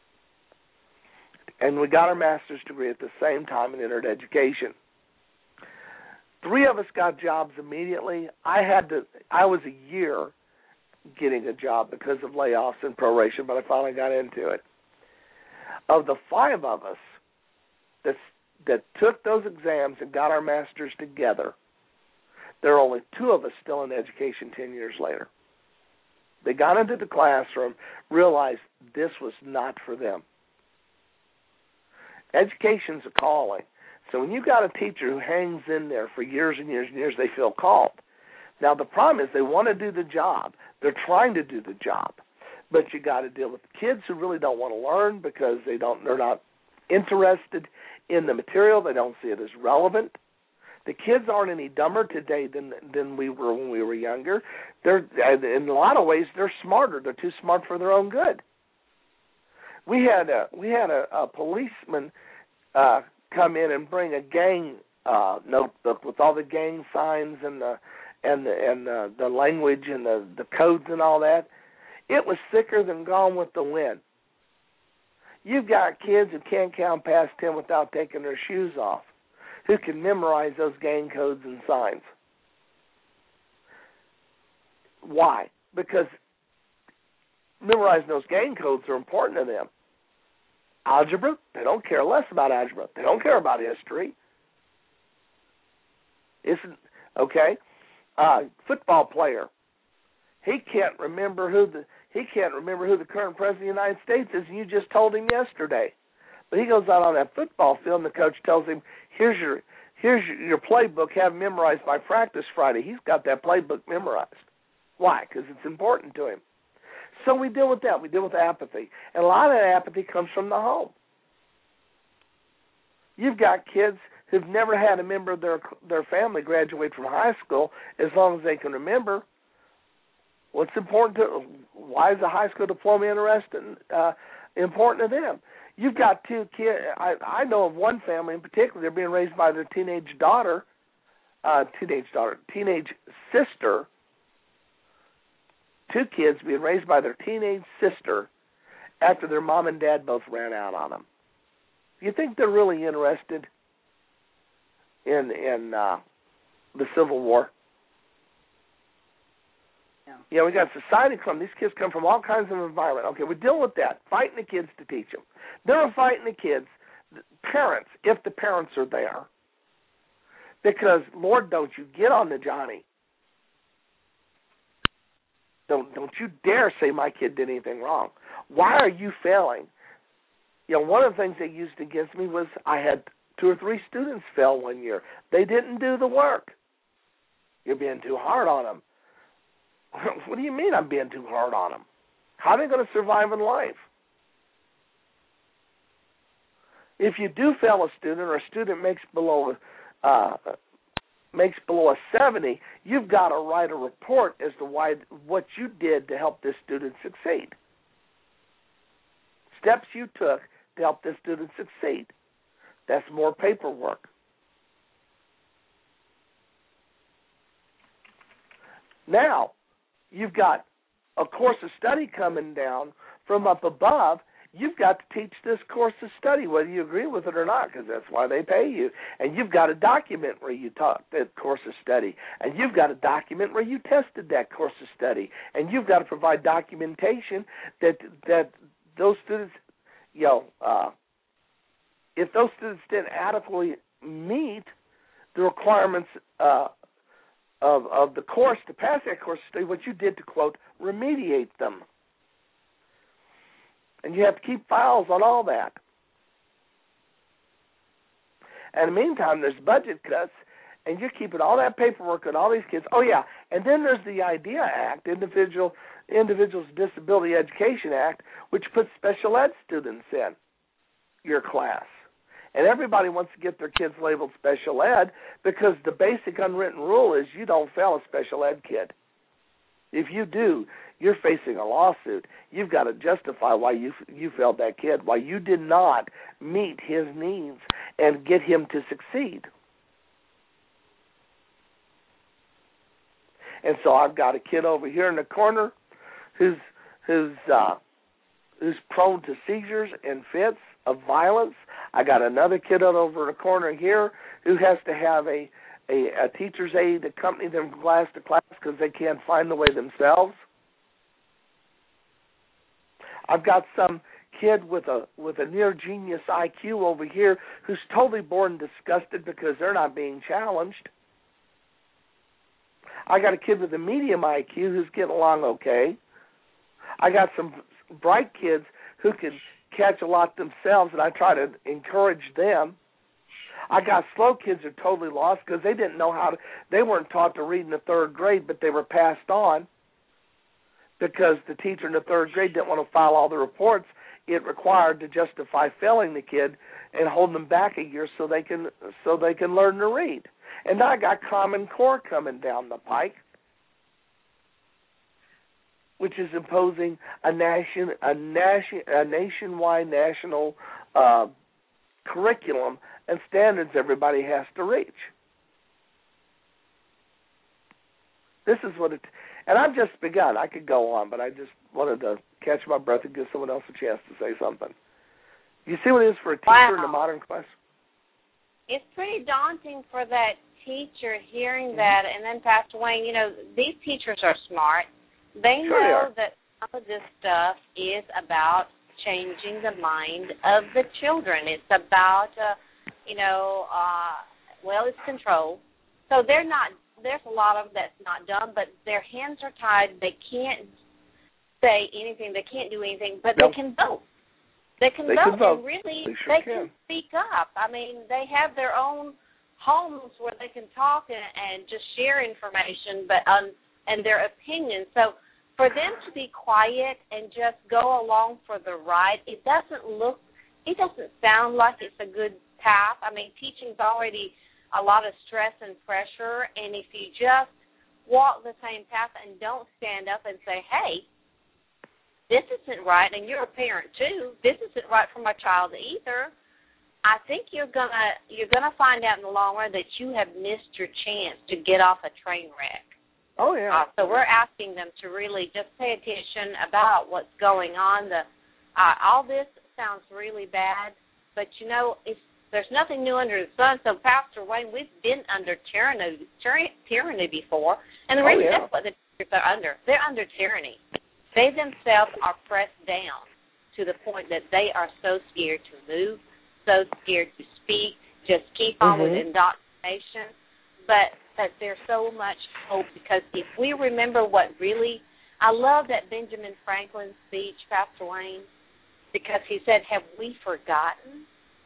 and we got our master's degree at the same time and entered education. Three of us got jobs immediately. I had to. I was a year getting a job because of layoffs and proration, but I finally got into it. Of the five of us that that took those exams and got our masters together, there are only two of us still in education ten years later. They got into the classroom, realized this was not for them. Education's a calling. So when you've got a teacher who hangs in there for years and years and years, they feel called. Now, the problem is they want to do the job. They're trying to do the job. But you got to deal with kids who really don't want to learn because they don't, they're not interested in the material. They don't see it as relevant. The kids aren't any dumber today than than we were when we were younger. They're, in a lot of ways, they're smarter. They're too smart for their own good. We had a, we had a, a policeman uh, come in and bring a gang uh, notebook with all the gang signs and the and the, and the, the language and the, the codes and all that. It was thicker than Gone with the Wind. You've got kids who can't count past ten without taking their shoes off, who can memorize those gang codes and signs. Why? Because memorizing those gang codes are important to them. Algebra, they don't care less about algebra. They don't care about history. Isn't okay? Uh, football player, he can't remember who the he can't remember who the current president of the United States is, and you just told him yesterday. But he goes out on that football field, and the coach tells him, "Here's your here's your, your playbook. Have memorized by practice Friday." He's got that playbook memorized. Why? Because it's important to him. So we deal with that. We deal with apathy, and a lot of that apathy comes from the home. You've got kids who've never had a member of their their family graduate from high school as long as they can remember. What's important to, why is a high school diploma interesting, uh, important to them? You've got two kids. I, I know of one family in particular. They're being raised by their teenage daughter, uh, teenage daughter, teenage sister. Two kids being raised by their teenage sister after their mom and dad both ran out on them. Do you think they're really interested in in uh, the Civil War? No. Yeah, we got society come. These kids come from all kinds of environment. Okay, we deal with that. Fighting the kids to teach them. They're fighting the kids, parents, if the parents are there. Because, Lord, don't you get on the Johnny. Don't don't you dare say my kid did anything wrong. Why are you failing? You know, one of the things they used against me was I had two or three students fail one year. They didn't do the work. You're being too hard on them. What do you mean I'm being too hard on them? How are they going to survive in life? If you do fail a student or a student makes below uh, makes below a seventy, you've got to write a report as to why what you did to help this student succeed. Steps you took to help this student succeed. That's more paperwork. Now, you've got a course of study coming down from up above, you've got to teach this course of study, whether you agree with it or not, because that's why they pay you. And you've got to document where you taught that course of study. And you've got to document where you tested that course of study. And you've got to provide documentation that that those students, you know, uh, if those students didn't adequately meet the requirements uh, of of the course to pass that course of study, what you did to, quote, remediate them. And you have to keep files on all that. And in the meantime, there's budget cuts, and you're keeping all that paperwork on all these kids. Oh, yeah, and then there's the IDEA Act, Individual Individuals with Disability Education Act, which puts special ed students in your class. And everybody wants to get their kids labeled special ed because the basic unwritten rule is you don't fail a special ed kid. If you do, you're facing a lawsuit. You've got to justify why you you failed that kid, why you did not meet his needs and get him to succeed. And so I've got a kid over here in the corner who's who's uh, who's prone to seizures and fits of violence. I got another kid over in the corner here who has to have a A, a teacher's aide to accompany them from class to class because they can't find the way themselves. I've got some kid with a with a near genius I Q over here who's totally bored and disgusted because they're not being challenged. I got a kid with a medium I Q who's getting along okay. I got some bright kids who can catch a lot themselves, and I try to encourage them. I got slow kids who are totally lost because they didn't know how to, they weren't taught to read in the third grade, but they were passed on because the teacher in the third grade didn't want to file all the reports it required to justify failing the kid and holding them back a year so they can so they can learn to read. And now I got Common Core coming down the pike, which is imposing a nation a nation a nationwide national uh, curriculum and standards everybody has to reach. This is what it, and I've just begun. I could go on, but I just wanted to catch my breath and give someone else a chance to say something. You see what it is for a teacher wow. in a modern class? It's pretty daunting for that teacher hearing that, and then Pastor Wayne, you know, these teachers are smart. They sure know they that some of this stuff is about changing the mind of the children. It's about, uh, you know, uh, well, it's control. So they're not, there's a lot of that's not done, but their hands are tied. They can't say anything. They can't do anything, but nope. they can vote. They can they vote, can vote. and really they, sure they can. can speak up. I mean, they have their own homes where they can talk and, and just share information, but um, and their opinions. So for them to be quiet and just go along for the ride, it doesn't look, it doesn't sound like it's a good path. I mean, teaching's already a lot of stress and pressure, and if you just walk the same path and don't stand up and say, hey, this isn't right, and you're a parent too, this isn't right for my child either, I think you're gonna you're gonna find out in the long run that you have missed your chance to get off a train wreck. Oh yeah. Uh, so we're asking them to really just pay attention about what's going on. The uh, all this sounds really bad, but you know it's there's nothing new under the sun. So Pastor Wayne, we've been under tyranny tyranny, tyranny before, and the oh, reason yeah. that's what the teachers are under. They're under tyranny. They themselves are pressed down to the point that they are so scared to move, so scared to speak, just keep on mm-hmm. with indoctrination, but that there's so much hope, because if we remember what really, I love that Benjamin Franklin speech, Pastor Wayne, because he said, have we forgotten?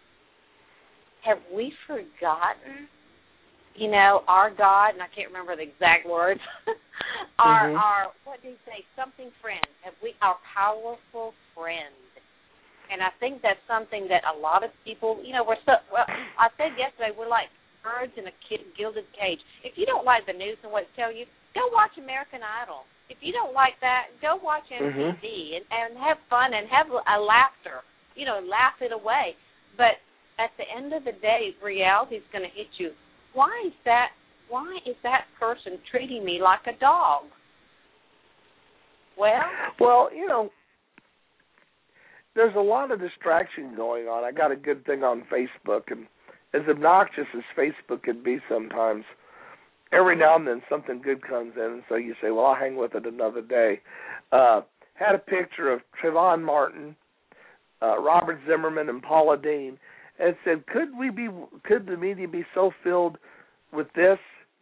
Have we forgotten, you know, our God, and I can't remember the exact words, our, mm-hmm. our, what did he say, something friend, have we, our powerful friend. And I think that's something that a lot of people, you know, we're so, well, I said yesterday, we're like birds in a gilded cage. If you don't like the news and what it tells you, go watch American Idol. If you don't like that, go watch M T V mm-hmm. and, and have fun and have a laughter, you know, laugh it away. But at the end of the day, reality is going to hit you. Why is that? Why is that person treating me like a dog? Well, well, you know, there's a lot of distraction going on. I got a good thing on Facebook, and as obnoxious as Facebook can be sometimes, every now and then something good comes in, and so you say, well, I'll hang with it another day. Uh, had a picture of Trayvon Martin, uh, Robert Zimmerman, and Paula Deen, and said, could we be, could the media be so filled with this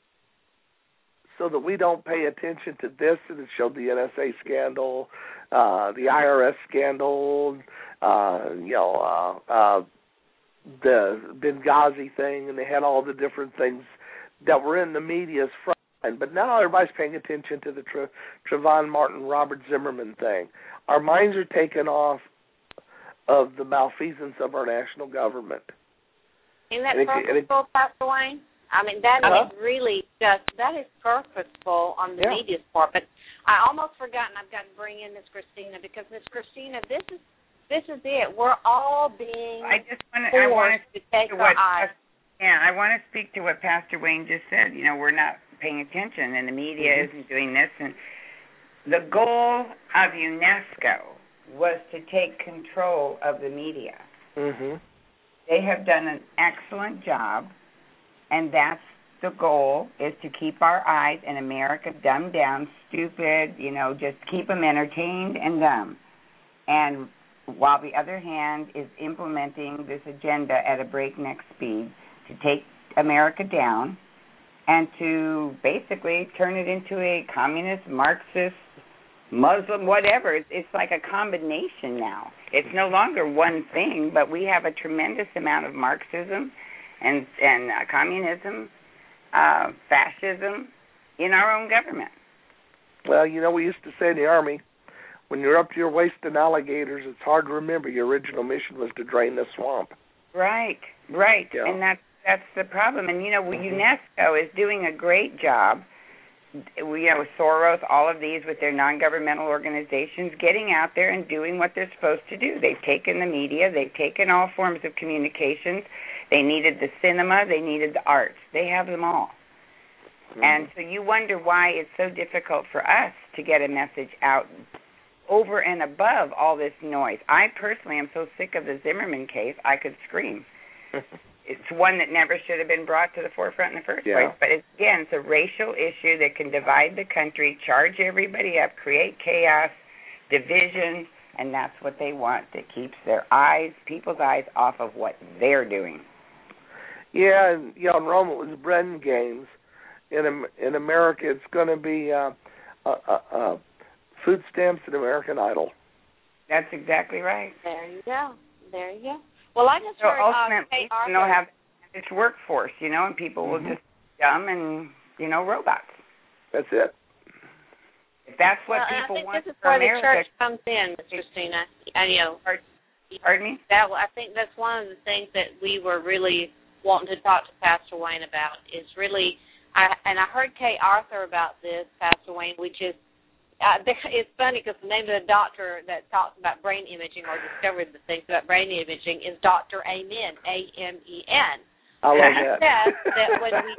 so that we don't pay attention to this? And it showed the N S A scandal, uh, the I R S scandal, uh, you know, uh, uh, the Benghazi thing, and they had all the different things that were in the media's front. But now everybody's paying attention to the Tra- Trayvon Martin, Robert Zimmerman thing. Our minds are taken off of the malfeasance of our national government. Isn't that And it- and it- purposeful, Pastor Wayne? I mean, that Huh? is really just, that is purposeful on the Yeah. media's part. But I almost forgot, and I've got to bring in Miss Christina, because Miss Christina, this is this is it. We're all being I just want to. I want forced to take to our what. eyes. Yeah, I want to speak to what Pastor Wayne just said. You know, we're not paying attention, and the media Mm-hmm. isn't doing this. And the goal of UNESCO was to take control of the media. Mm-hmm. They have done an excellent job, and that's the goal, is to keep our eyes in America dumbed down, stupid, you know, just keep them entertained and dumb. And while the other hand is implementing this agenda at a breakneck speed to take America down and to basically turn it into a communist, Marxist, Muslim, whatever. It's, it's like a combination now. It's no longer one thing, but we have a tremendous amount of Marxism and, and uh, communism, uh, fascism in our own government. Well, you know, we used to say in the Army, when you're up to your waist in alligators, it's hard to remember your original mission was to drain the swamp. Right, right. Yeah. And that's, that's the problem. And, you know, Mm-hmm. UNESCO is doing a great job. We, you know, Soros, all of these with their non-governmental organizations, getting out there and doing what they're supposed to do. They've taken the media. They've taken all forms of communications. They needed the cinema. They needed the arts. They have them all. Mm-hmm. And so you wonder why it's so difficult for us to get a message out over and above all this noise. I personally am so sick of the Zimmerman case, I could scream. It's one that never should have been brought to the forefront in the first Yeah. place. But, it's, again, it's a racial issue that can divide the country, charge everybody up, create chaos, division, and that's what they want. That keeps their eyes, people's eyes, off of what they're doing. Yeah, and you know, in Rome it was Bren Games. In in America, it's going to be uh, uh, uh, uh, food stamps and American Idol. That's exactly right. There you go. There you go. Well, I just So heard uh, ultimately, Kay Arthur. they'll have its workforce, you know, and people will Mm-hmm. just be dumb and, you know, robots. That's it. If that's what well, and people I think want this is for where America. the church comes in, Miss Christina. And, you know, Pardon me? that I think that's one of the things that we were really wanting to talk to Pastor Wayne about is really, I, and I heard Kay Arthur about this, Pastor Wayne, which is, uh, it's funny because the name of the doctor that talks about brain imaging or discovered the things about brain imaging is Doctor Amen, A M E N. I love that. Says that when we,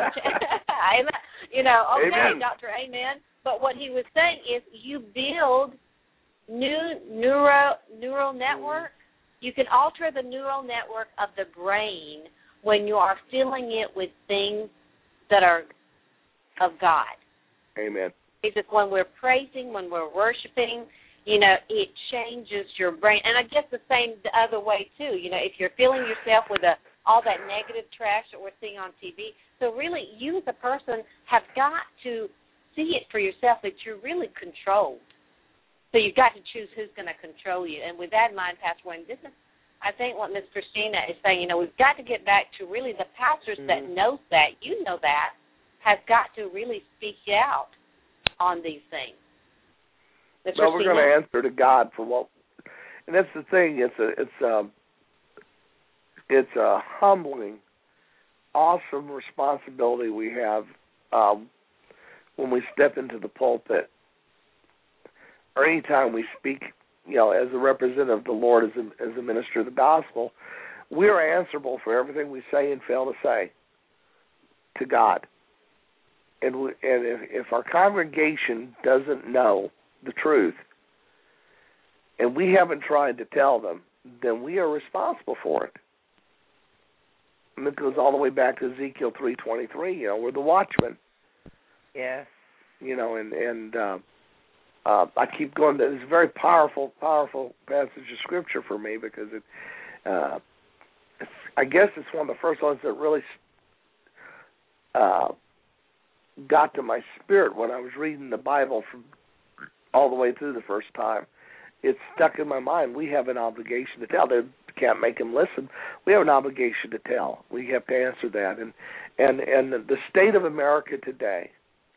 you know, okay, Amen. Doctor Amen. But what he was saying is you build new neuro neural network. You can alter the neural network of the brain when you are filling it with things that are of God. Amen. It's just when we're praising, when we're worshiping, you know, it changes your brain. And I guess the same the other way, too. You know, if you're filling yourself with a, all that negative trash that we're seeing on T V. So really, you as a person have got to see it for yourself that you're really controlled. So you've got to choose who's going to control you. And with that in mind, Pastor Wayne, this is, I think, what Miss Christina is saying. You know, we've got to get back to really the pastors mm-hmm. that know that, you know that, have got to really speak out on these things. Miss Well, we're Christina? going to answer to God for what, and that's the thing. It's a, it's a, it's a humbling, awesome responsibility we have um, when we step into the pulpit, or anytime we speak, you know, as a representative of the Lord, as a, as a minister of the gospel. We are answerable for everything we say and fail to say to God. And, we, and if, if our congregation doesn't know the truth, and we haven't tried to tell them, then we are responsible for it. And it goes all the way back to Ezekiel three twenty-three. You know, we're the watchmen. Yes. You know, and and uh, uh, I keep going. It's a very powerful, powerful passage of scripture for me because it. Uh, it's, I guess it's one of the first ones that really uh, got to my spirit when I was reading the Bible from all the way through the first time. It stuck in my mind. We have an obligation to tell. They can't make them listen. We have an obligation to tell. We have to answer that. And and and the state of America today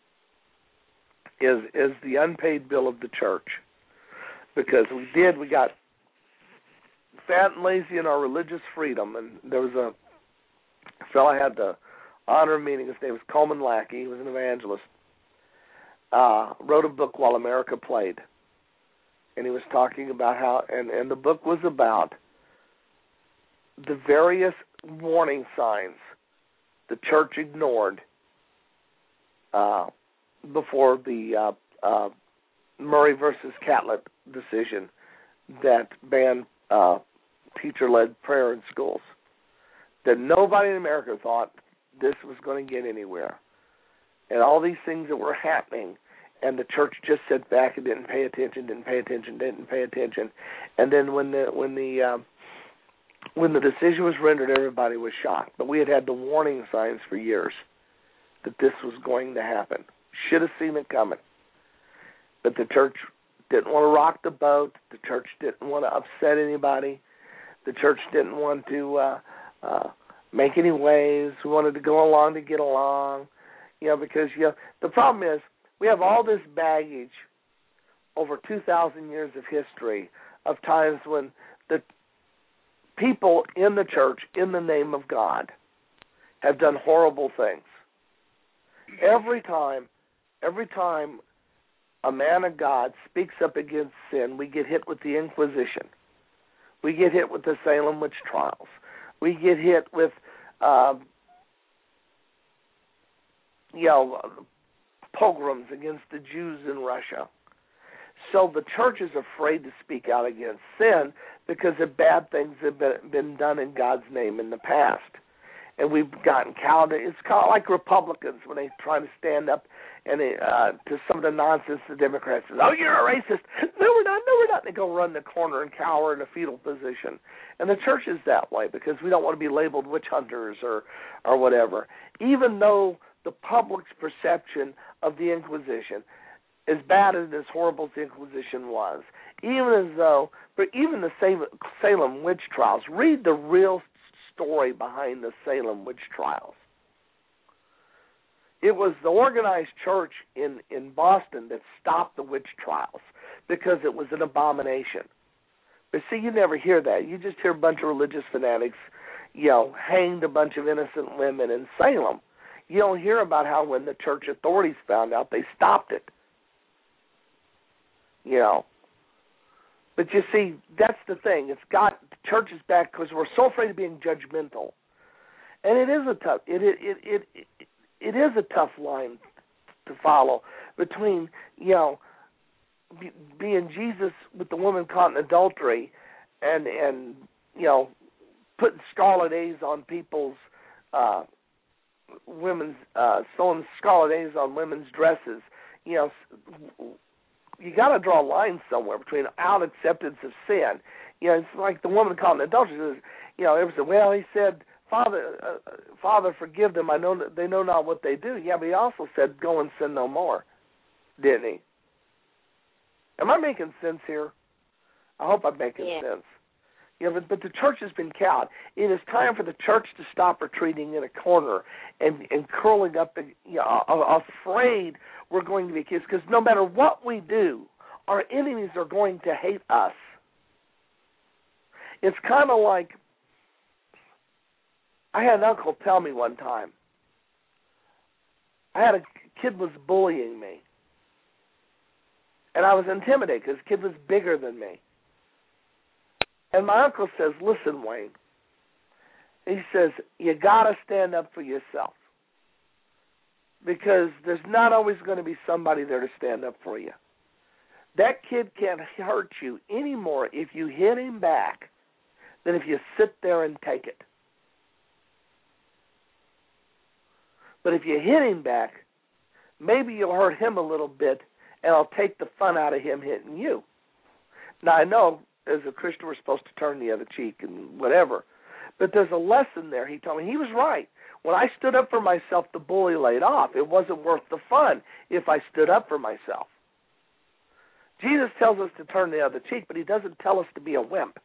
is is the unpaid bill of the church, because we did we got fat and lazy in our religious freedom. And there was a fellow I had the honor of meeting. His name was Coleman Lackey. He was an evangelist. Uh, wrote a book while America played. And he was talking about how, and, and the book was about the various warning signs the church ignored uh, before the uh, uh, Murray versus Catlett decision that banned uh, teacher-led prayer in schools. That nobody in America thought this was going to get anywhere. And all these things that were happening, and the church just sat back and didn't pay attention, didn't pay attention, didn't pay attention. And then when the when the uh, when the decision was rendered, everybody was shocked. But we had had the warning signs for years that this was going to happen. Should have seen it coming. But the church didn't want to rock the boat. The church didn't want to upset anybody. The church didn't want to uh, uh, make any waves. We wanted to go along to get along. You know, because you know the problem is, we have all this baggage over two thousand years of history of times when the people in the church, in the name of God, have done horrible things. Every time, every time a man of God speaks up against sin, we get hit with the Inquisition. We get hit with the Salem witch trials. We get hit with, uh, you know, pogroms against the Jews in Russia. So the church is afraid to speak out against sin because of bad things have been, been done in God's name in the past. And we've gotten cowed. It's kind of like Republicans when they try to stand up and they, uh, to some of the nonsense the Democrats say, oh, you're a racist. No, we're not. No, we're not. And they go run the corner and cower in a fetal position. And the church is that way because we don't want to be labeled witch hunters or, or whatever. Even though the public's perception of the Inquisition, as bad and as horrible as the Inquisition was, even as though, but even the Salem witch trials, read the real story behind the Salem witch trials. It was the organized church in, in Boston that stopped the witch trials because it was an abomination. But see, you never hear that. You just hear a bunch of religious fanatics, you know, hanged a bunch of innocent women in Salem. You don't hear about how when the church authorities found out, they stopped it. You know. But you see, that's the thing. It's got the church is back because we're so afraid of being judgmental. And it is a tough it it it it, it, it is a tough line to follow between, you know, be, being Jesus with the woman caught in adultery and and you know, putting scarlet A's on people's uh women's uh sewing scarlet A's on women's dresses. You know, you got to draw a line somewhere between out acceptance of sin. You know, it's like the woman caught in adultery says, you know, everyone said, well, he said, Father, uh, Father, forgive them. I know that they know not what they do. Yeah, but he also said, go and sin no more, didn't he? Am I making sense here? I hope I'm making yeah. sense. You know, but, but the church has been cowed. It is time for the church to stop retreating in a corner and, and curling up, you know, afraid we're going to be kissed. Because no matter what we do, our enemies are going to hate us. It's kind of like, I had an uncle tell me one time, I had a kid was bullying me. And I was intimidated because the kid was bigger than me. And my uncle says, listen, Wayne, he says, you got to stand up for yourself because there's not always going to be somebody there to stand up for you. That kid can't hurt you any more if you hit him back than if you sit there and take it. But if you hit him back, maybe you'll hurt him a little bit, and I'll take the fun out of him hitting you. Now, I know as a Christian we're supposed to turn the other cheek and whatever, but there's a lesson there. He told me he was right. When I stood up for myself, the bully laid off. It wasn't worth the fun if I stood up for myself. Jesus tells us to turn the other cheek, but he doesn't tell us to be a wimp.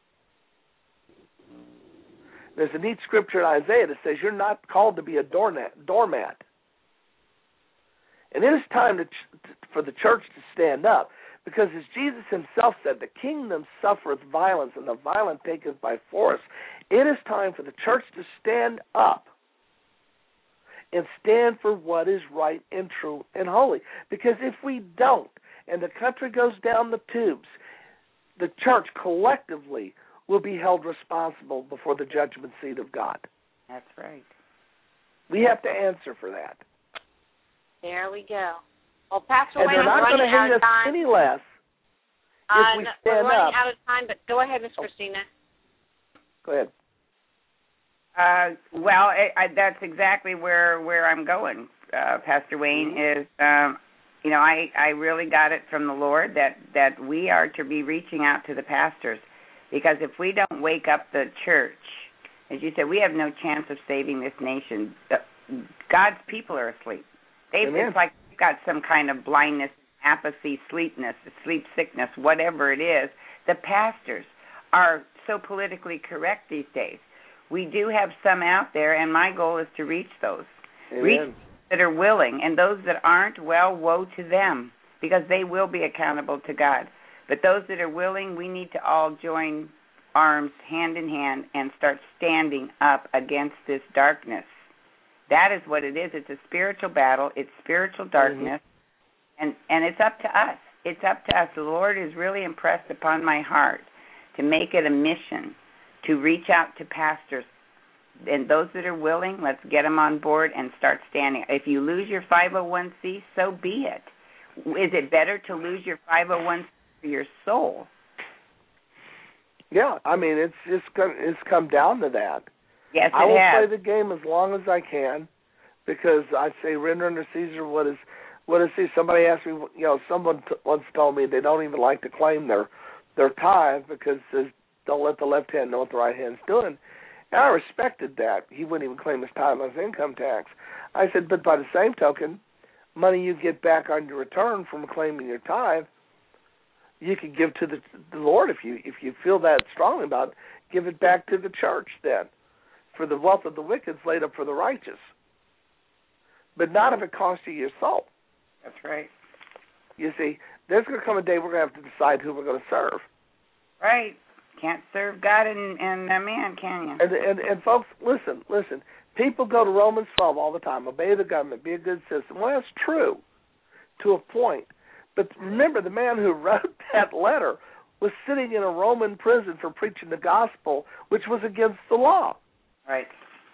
There's a neat scripture in Isaiah that says you're not called to be a doormat. doormat. And it is time to, for the church to stand up, because as Jesus himself said, the kingdom suffereth violence, and the violent taketh by force. It is time for the church to stand up and stand for what is right and true and holy. Because if we don't, and the country goes down the tubes, the church collectively will be held responsible before the judgment seat of God. That's right. We have to answer for that. There we go. Well, Pastor and Wayne, they're not I'm going to running hate out of us time. any less if uh, we no, stand we're running up. out of time, but go ahead, Miss Christina. Go ahead. Uh, well, I, I, that's exactly where, where I'm going, uh, Pastor Wayne, Mm-hmm. is, um, you know, I, I really got it from the Lord that, that we are to be reaching out to the pastors, because if we don't wake up the church, as you said, we have no chance of saving this nation. God's people are asleep. They've, it's like they've got some kind of blindness, apathy, sleepness, sleep sickness, whatever it is. The pastors are so politically correct these days. We do have some out there, and my goal is to reach those. Amen. Reach those that are willing, and those that aren't, well, woe to them, because they will be accountable to God. But those that are willing, we need to all join arms hand in hand and start standing up against this darkness. That is what it is. It's a spiritual battle. It's spiritual darkness, mm-hmm. and, and it's up to us. It's up to us. The Lord is really impressed upon my heart to make it a mission to reach out to pastors. And those that are willing, let's get them on board and start standing. If you lose your five oh one c, so be it. Is it better to lose your five oh one c for your soul? Yeah, I mean, it's just come, it's come down to that. Yes, it I will has. play the game as long as I can, because I say render unto Caesar what is what is Caesar. Somebody asked me, you know, someone t- once told me they don't even like to claim their their tithe because says don't let the left hand know what the right hand's doing. And I respected that. He wouldn't even claim his tithe on his income tax. I said, but by the same token, money you get back on your return from claiming your tithe, you can give to the, the Lord if you if you feel that strongly about it. Give it back to the church then. For the wealth of the wicked is laid up for the righteous. But not if it costs you your soul. That's right. You see, there's going to come a day we're going to have to decide who we're going to serve. Right. Can't serve God and, and a man, can you? And, and and folks, listen, listen. People go to Romans twelve all the time. Obey the government. Be a good citizen. Well, that's true to a point. But remember, the man who wrote that letter was sitting in a Roman prison for preaching the gospel, which was against the law. Right.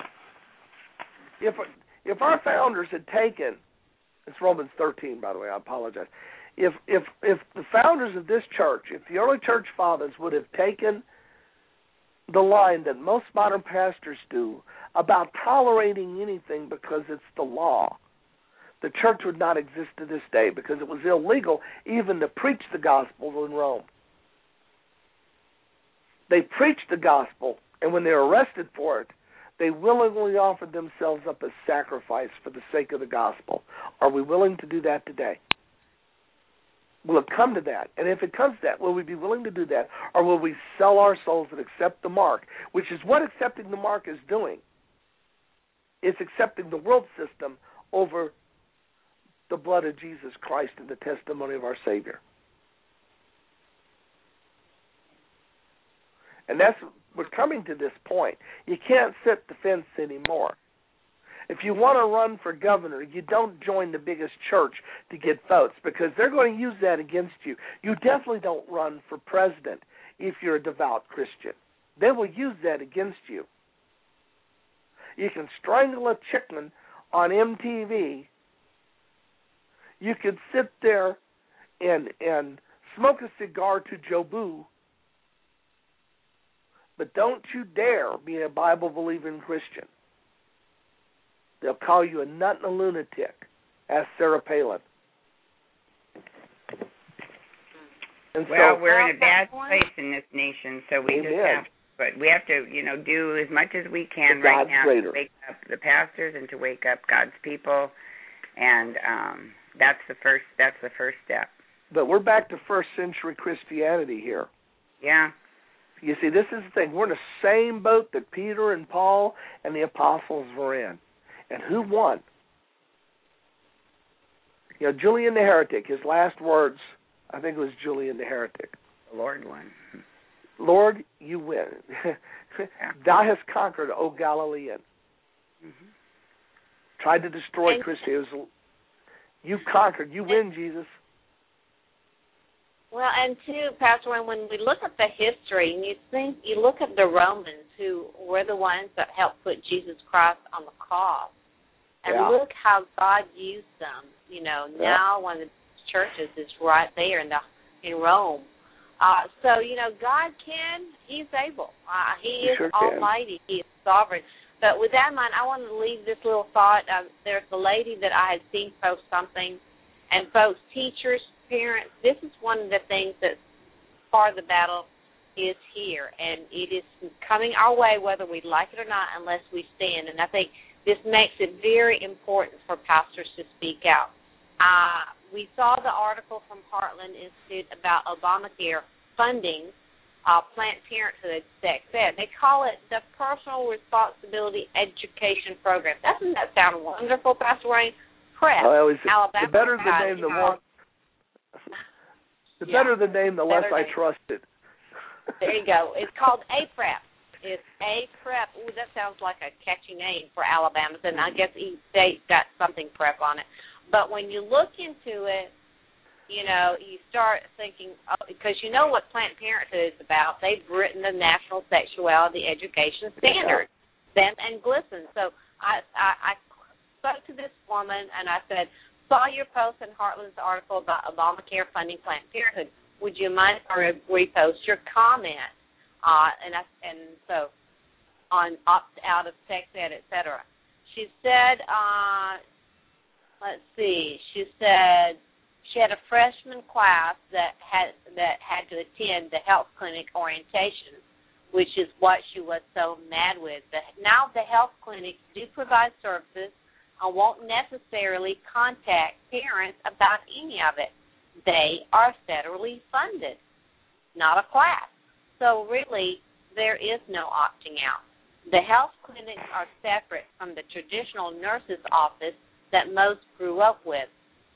If if our founders had taken, it's Romans thirteen, by the way, I apologize. If if if the founders of this church, if the early church fathers would have taken the line that most modern pastors do about tolerating anything because it's the law, the church would not exist to this day, because it was illegal even to preach the gospel in Rome. They preached the gospel, and when they were arrested for it, they willingly offered themselves up as sacrifice for the sake of the gospel. Are we willing to do that today? Will it come to that? And if it comes to that, will we be willing to do that? Or will we sell our souls and accept the mark, which is what accepting the mark is doing? It's accepting the world system over the blood of Jesus Christ and the testimony of our Savior. And that's, we're coming to this point. You can't sit the fence anymore. If you want to run for governor, you don't join the biggest church to get votes, because they're going to use that against you. You definitely don't run for president if you're a devout Christian. They will use that against you. You can strangle a chicken on M T V. You can sit there and and Smoke a cigar to Jobu, but don't you dare be a Bible-believing Christian. They'll call you a nut and a lunatic. Ask Sarah Palin. And well, so, we're in a bad place in this nation, so we Amen. just have to, but we have to, you know, do as much as we can But right God's now greater. to wake up the pastors and to wake up God's people, and um, that's the first. That's the first step. But we're back to first century Christianity here. Yeah. You see, this is the thing. We're in the same boat that Peter and Paul and the apostles were in. And who won? You know, Julian the Heretic, his last words, I think it was Julian the Heretic. The Lord won. Lord, you win. Thou hast conquered, O Galilean. Mm-hmm. Tried to destroy And, Christianity. You conquered. You win, Jesus. Well, and too, Pastor Wayne, when we look at the history, and you think you look at the Romans who were the ones that helped put Jesus Christ on the cross, and Yeah. look how God used them. You know, Yeah. now one of the churches is right there in the in Rome. Uh, so you know, God can; He's able. Uh, he, He is sure can. Almighty. He is sovereign. But with that in mind, I want to leave this little thought. Uh, there's a lady that I had seen post something, and folks, teachers, parents, this is one of the things that part of the battle is here, and it is coming our way whether we like it or not unless we stand. And I think this makes it very important for pastors to speak out. Uh, we saw the article from Heartland Institute about Obamacare funding uh, Planned Parenthood sex ed. They call it the Personal Responsibility Education Program. Doesn't that sound wonderful, Pastor Wayne? PrEP, Oh, was, Alabama. the better the has, name, the you more. know, The Yeah. better the name, the less Better I name. trust it. There you go. It's called A PrEP. It's A PrEP. Ooh, that sounds like a catchy name for Alabama. And I guess each state got something PrEP on it. But when you look into it, you know, you start thinking, oh, because you know what Planned Parenthood is about. They've written the National Sexuality Education Standard, them and GLSEN. So I, I, I spoke to this woman, and I said, saw your post in Heartland's article about Obamacare funding Planned Parenthood. Would you mind if I repost your comment? Uh, and I, and so on opt out of sex ed, et cetera. She said, uh, let's see. She said she had a freshman class that had that had to attend the health clinic orientation, which is what she was so mad with. The, now the health clinics do provide services and won't necessarily contact parents about any of it. They are federally funded, not a class. So really, there is no opting out. The health clinics are separate from the traditional nurse's office that most grew up with.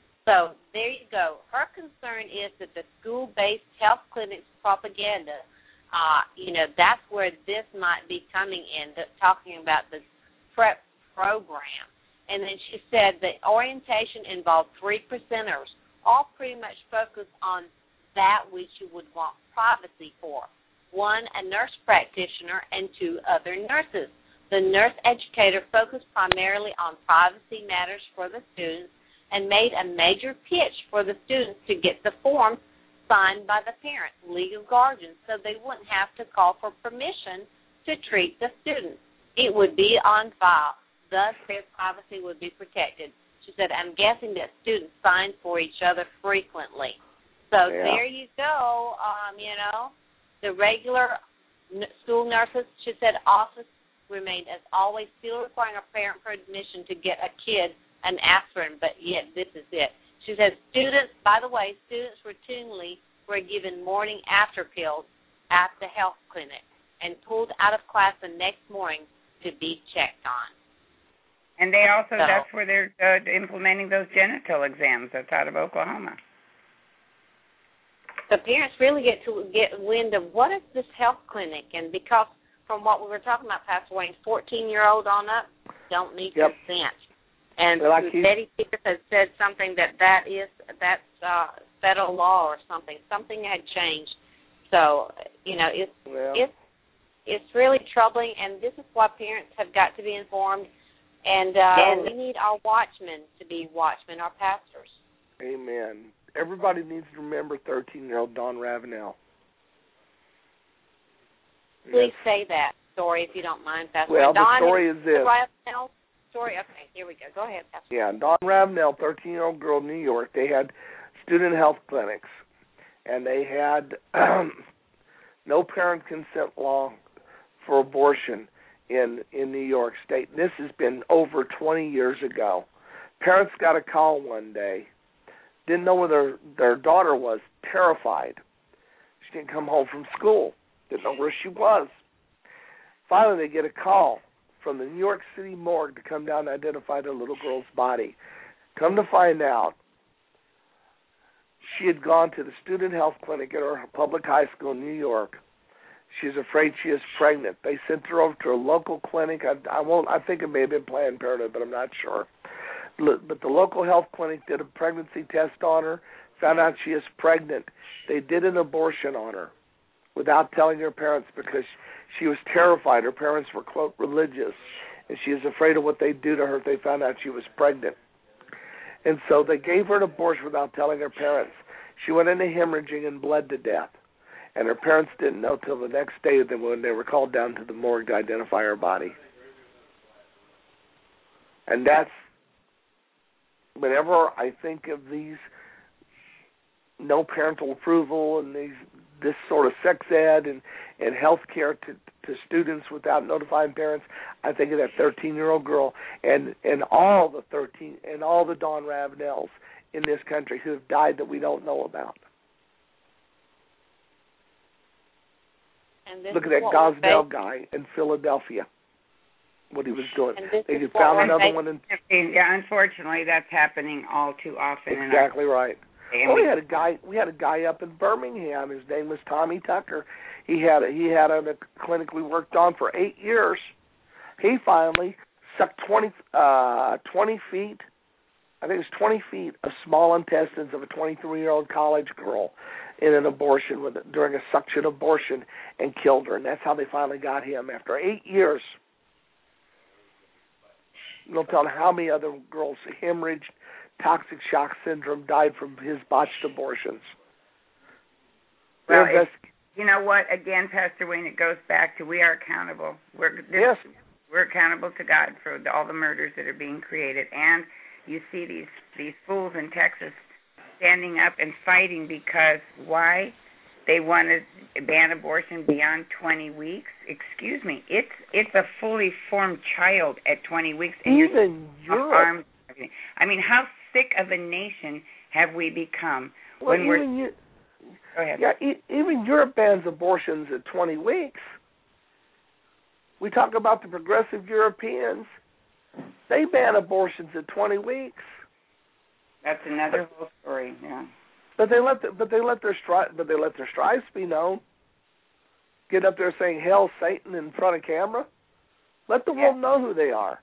So there you go. Her concern is that the school-based health clinics propaganda, uh, you know, that's where this might be coming in, the, talking about the PrEP program. And then she said the orientation involved three presenters, all pretty much focused on that which you would want privacy for. One, a nurse practitioner, and two, other nurses. The nurse educator focused primarily on privacy matters for the students and made a major pitch for the students to get the form signed by the parents, legal guardians, so they wouldn't have to call for permission to treat the students. It would be on file. Thus, their privacy would be protected. She said, I'm guessing that students sign for each other frequently. So Yeah. there you go. Um, you know, the regular n- school nurses, she said, office remained as always, still requiring a parent permission to get a kid an aspirin, but yet this is it. She says students, by the way, students routinely were given morning after pills at the health clinic and pulled out of class the next morning to be checked on. And they also, So, that's where they're uh, implementing those genital exams. That's out of Oklahoma. the parents really get to get wind of what is this health clinic, and because from what we were talking about, Pastor Wayne, fourteen-year-old on up don't need Yep. consent. And Well, like you- Betty Peters has said something that that is that's uh, federal law or something. Something had changed. So you know it's Well, it's it's really troubling, and this is why parents have got to be informed, and uh, Yeah. we need our watchmen to be watchmen, our pastors. amen. everybody needs to remember thirteen-year-old Dawn Ravenel. Please yes. say that story if you don't mind, Pastor. Well, Dawn, the story is this. The Ravenel story? Okay, here we go. Go ahead, Pastor. Yeah, Dawn Ravenel, thirteen-year-old girl in New York, they had student health clinics, and they had um, no parent consent law for abortion in, in New York State. This has been over twenty years ago. Parents got a call one day, didn't know where their, their daughter was, terrified. She didn't come home from school, didn't know where she was. Finally, they get a call from the New York City morgue to come down and identify the little girl's body. Come to find out, she had gone to the student health clinic at her public high school in New York. She's afraid she is pregnant. They sent her over to a local clinic. I, I won't. I think it may have been Planned Parenthood, but I'm not sure. But the local health clinic did a pregnancy test on her, found out she is pregnant. They did an abortion on her without telling her parents because she was terrified. Her parents were, quote, religious, and she was afraid of what they'd do to her if they found out she was pregnant. And so they gave her an abortion without telling her parents. She went into hemorrhaging and bled to death. And her parents didn't know till the next day when they were called down to the morgue to identify her body. And that's, whenever I think of these no parental approval and these this sort of sex ed and, and health care to, to students without notifying parents, I think of that thirteen-year-old girl and, and all the thirteen and all the Dawn Ravenels in this country who have died that we don't know about. Look at that Gosnell guy in Philadelphia, what he was doing. They found another one. In, yeah, unfortunately, that's happening all too often. Exactly right. Well, we had a guy. We had a guy up in Birmingham. His name was Tommy Tucker. He had a, he had a, a clinic we worked on for eight years. He finally sucked twenty, uh, twenty feet. I think it was twenty feet of small intestines of a twenty-three-year-old college girl in an abortion with it, during a suction abortion, and killed her. And that's how they finally got him after eight years. They'll tell how many other girls hemorrhaged, toxic shock syndrome, died from his botched abortions. Well, it, you know what? Again, Pastor Wayne, it goes back to we are accountable. We're this, yes. We're accountable to God for the, all the murders that are being created. And you see these these fools in Texas standing up and fighting because why? They want to ban abortion beyond twenty weeks. Excuse me, it's it's a fully formed child at twenty weeks. And Even Europe. I mean, how sick of a nation have we become? Well, when even we're you, Go ahead. Yeah, e- even Europe bans abortions at twenty weeks. We talk about the progressive Europeans. They ban abortions at twenty weeks. That's another whole story. Yeah. But they let the, but they let their stri- but they let their stripes be known. Get up there saying "Hail Satan" in front of camera. Let the yeah. world know who they are.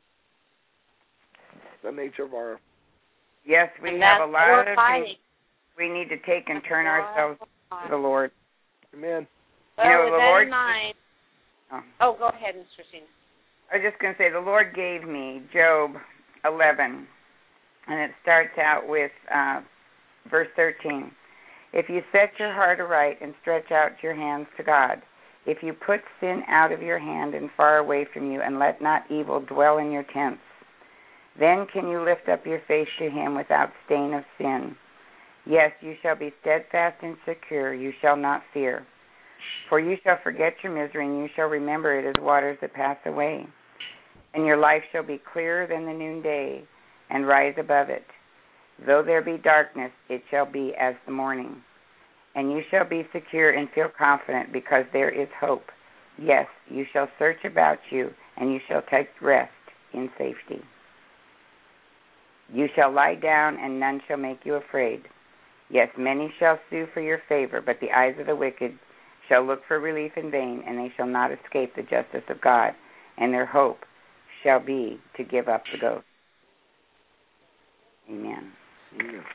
The nature of our. Yes, we and have a lot of fighting. things we need to take and turn ourselves to the Lord. Amen. Well, you know, with the that Lord. in mind, oh. oh, go ahead, Miss Christina. I was just going to say, the Lord gave me Job eleven, and it starts out with uh, verse thirteen. If you set your heart aright and stretch out your hands to God, if you put sin out of your hand and far away from you, and let not evil dwell in your tents, then can you lift up your face to him without stain of sin. Yes, you shall be steadfast and secure, you shall not fear. For you shall forget your misery, and you shall remember it as waters that pass away. And your life shall be clearer than the noonday, and rise above it. Though there be darkness, it shall be as the morning. And you shall be secure and feel confident, because there is hope. Yes, you shall search about you, and you shall take rest in safety. You shall lie down, and none shall make you afraid. Yes, many shall sue for your favor, but the eyes of the wicked shall look for relief in vain, and they shall not escape the justice of God, and their hope shall be to give up the ghost. Amen. Amen.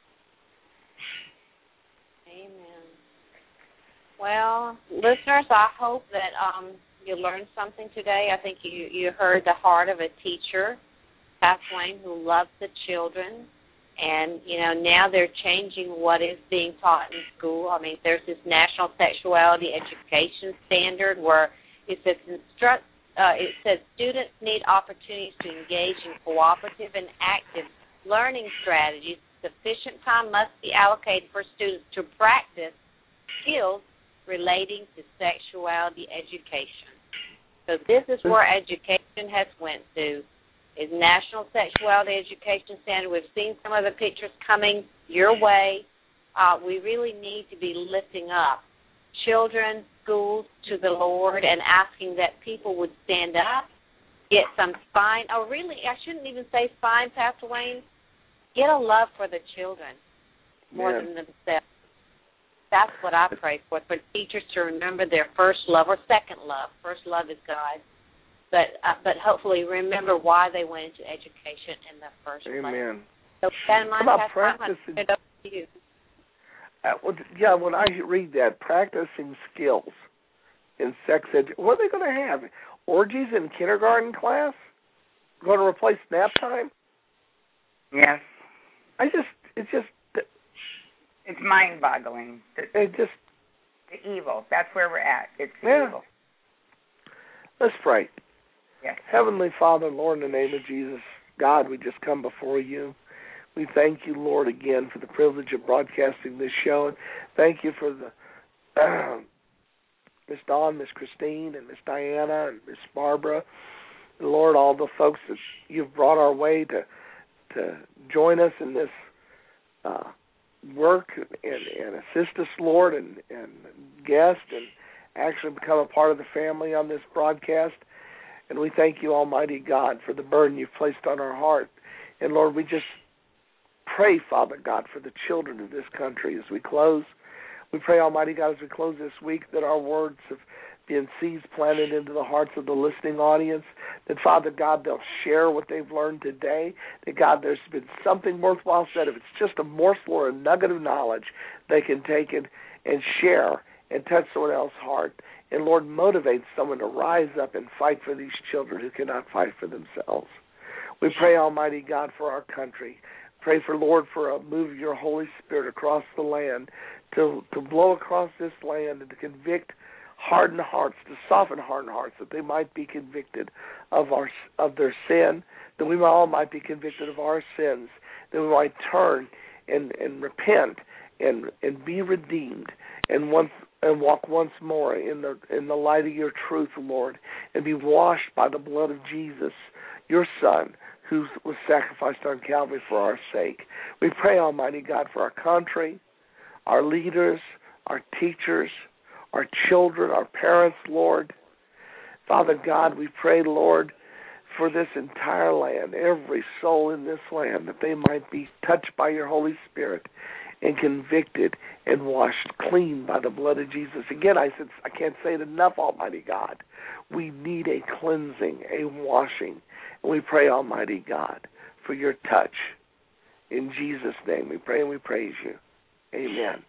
Amen. Well, listeners, I hope that um, you learned something today. I think you, you heard the heart of a teacher, Pastor Wayne, who loves the children And, you know, now they're changing what is being taught in school. I mean, there's this National Sexuality Education Standard where it says instruct, uh, it says students need opportunities to engage in cooperative and active learning strategies. Sufficient time must be allocated for students to practice skills relating to sexuality education. So this is where education has went to, is National Sexuality Education Standard. We've seen some of the pictures coming your way. Uh, we really need to be lifting up children, schools to the Lord and asking that people would stand up, get some spine. Oh, really, I shouldn't even say spine, Pastor Wayne. Get a love for the children more yeah. than themselves. That's what I pray for, for teachers to remember their first love or second love. First love is God. But uh, but hopefully remember why they went into education in the first place. Amen. So that in mind, How about Pastor, practicing? I'm going to over to you. Uh, well, yeah, when I read that, practicing skills in sex ed, what are they going to have? Orgies in kindergarten class? Going to replace nap time? Yes. I just, it's just, it's mind-boggling. It just, the evil. That's where we're at. It's yeah. evil. Let's pray. Yes. Heavenly Father, Lord, in the name of Jesus, God, we just come before you. We thank you, Lord, again for the privilege of broadcasting this show. And thank you for the uh, Miss Dawn, Miss Christine, and Miss Diana, and Miss Barbara. And Lord, all the folks that you've brought our way to to join us in this uh, work and, and assist us, Lord, and, and guest and actually become a part of the family on this broadcast. And we thank you, Almighty God, for the burden you've placed on our heart. And, Lord, we just pray, Father God, for the children of this country as we close. We pray, Almighty God, as we close this week, that our words have been seeds planted into the hearts of the listening audience, that, Father God, they'll share what they've learned today, that, God, there's been something worthwhile said. If it's just a morsel or a nugget of knowledge, they can take it and share and touch someone else's heart. And, Lord, motivate someone to rise up and fight for these children who cannot fight for themselves. We pray, Almighty God, for our country. Pray for, Lord, for a move of your Holy Spirit across the land, to, to blow across this land and to convict hardened hearts, to soften hardened hearts, that they might be convicted of our of their sin, that we all might be convicted of our sins, that we might turn and, and repent and and be redeemed and once and walk once more in the in the light of your truth, Lord, and be washed by the blood of Jesus, your Son, who was sacrificed on Calvary for our sake. We pray, Almighty God, for our country, our leaders, our teachers, our children, our parents, Lord. Father God, we pray, Lord, for this entire land, every soul in this land, that they might be touched by your Holy Spirit and convicted and washed clean by the blood of Jesus. Again, I said, I can't say it enough, Almighty God. We need a cleansing, a washing. And we pray, Almighty God, for your touch. In Jesus' name we pray and we praise you. Amen.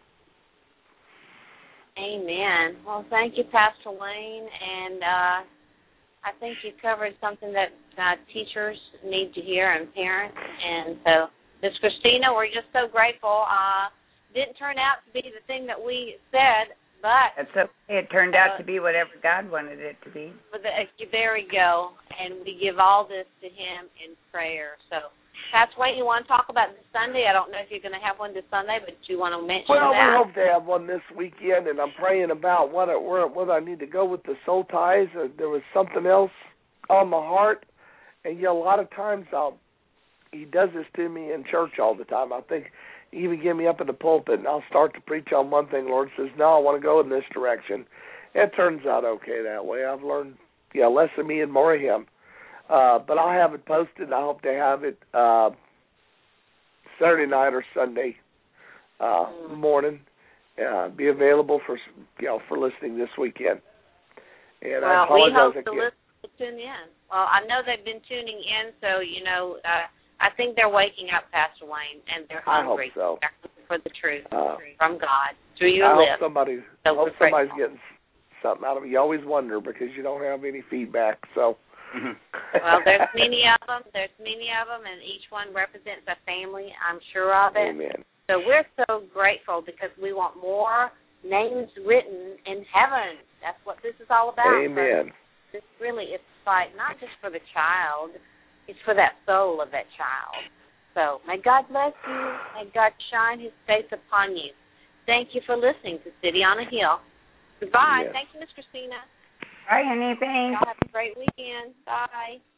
Amen. Well, thank you, Pastor Wayne. And uh, I think you covered something that uh, teachers need to hear and parents. And so, Miz Christina, we're just so grateful. Uh, didn't turn out to be the thing that we said, but That's okay. It turned out uh, to be whatever God wanted it to be. But the, there we go. And we give all this to him in prayer. So, Pastor Wayne, you want to talk about this Sunday? I don't know if you're going to have one this Sunday, but do you want to mention well, that? Well, we hope to have one this weekend, and I'm praying about what I, where, whether I need to go with the soul ties or there was something else on my heart. And, you know, a lot of times I'll, he does this to me in church all the time. I think he even get me up in the pulpit, and I'll start to preach on one thing. The Lord says, no, I want to go in this direction. It turns out okay that way. I've learned, yeah, less of me and more of him. Uh, but I'll have it posted. I hope to have it uh, Saturday night or Sunday uh, morning. Uh, be available for you know for listening this weekend. And well, I apologize we hope again. the listeners will tune in. Well, I know they've been tuning in, so you know uh, I think they're waking up, Pastor Wayne, and they're hungry. I hope so. They're hungry for the truth uh, from God through your I lips. hope somebody, so hope somebody's getting something out of it. You always wonder because you don't have any feedback. So. Well, there's many of them. There's many of them, and each one represents a family. I'm sure of it. Amen. So we're so grateful because we want more names written in heaven. That's what this is all about. Amen. This really is fight not just for the child, it's for that soul of that child. So may God bless you. May God shine his face upon you. Thank you for listening to City on a Hill. Goodbye. Yes. Thank you, Miss Christina. Bye, honey. Thanks. Y'all have a great weekend. Bye.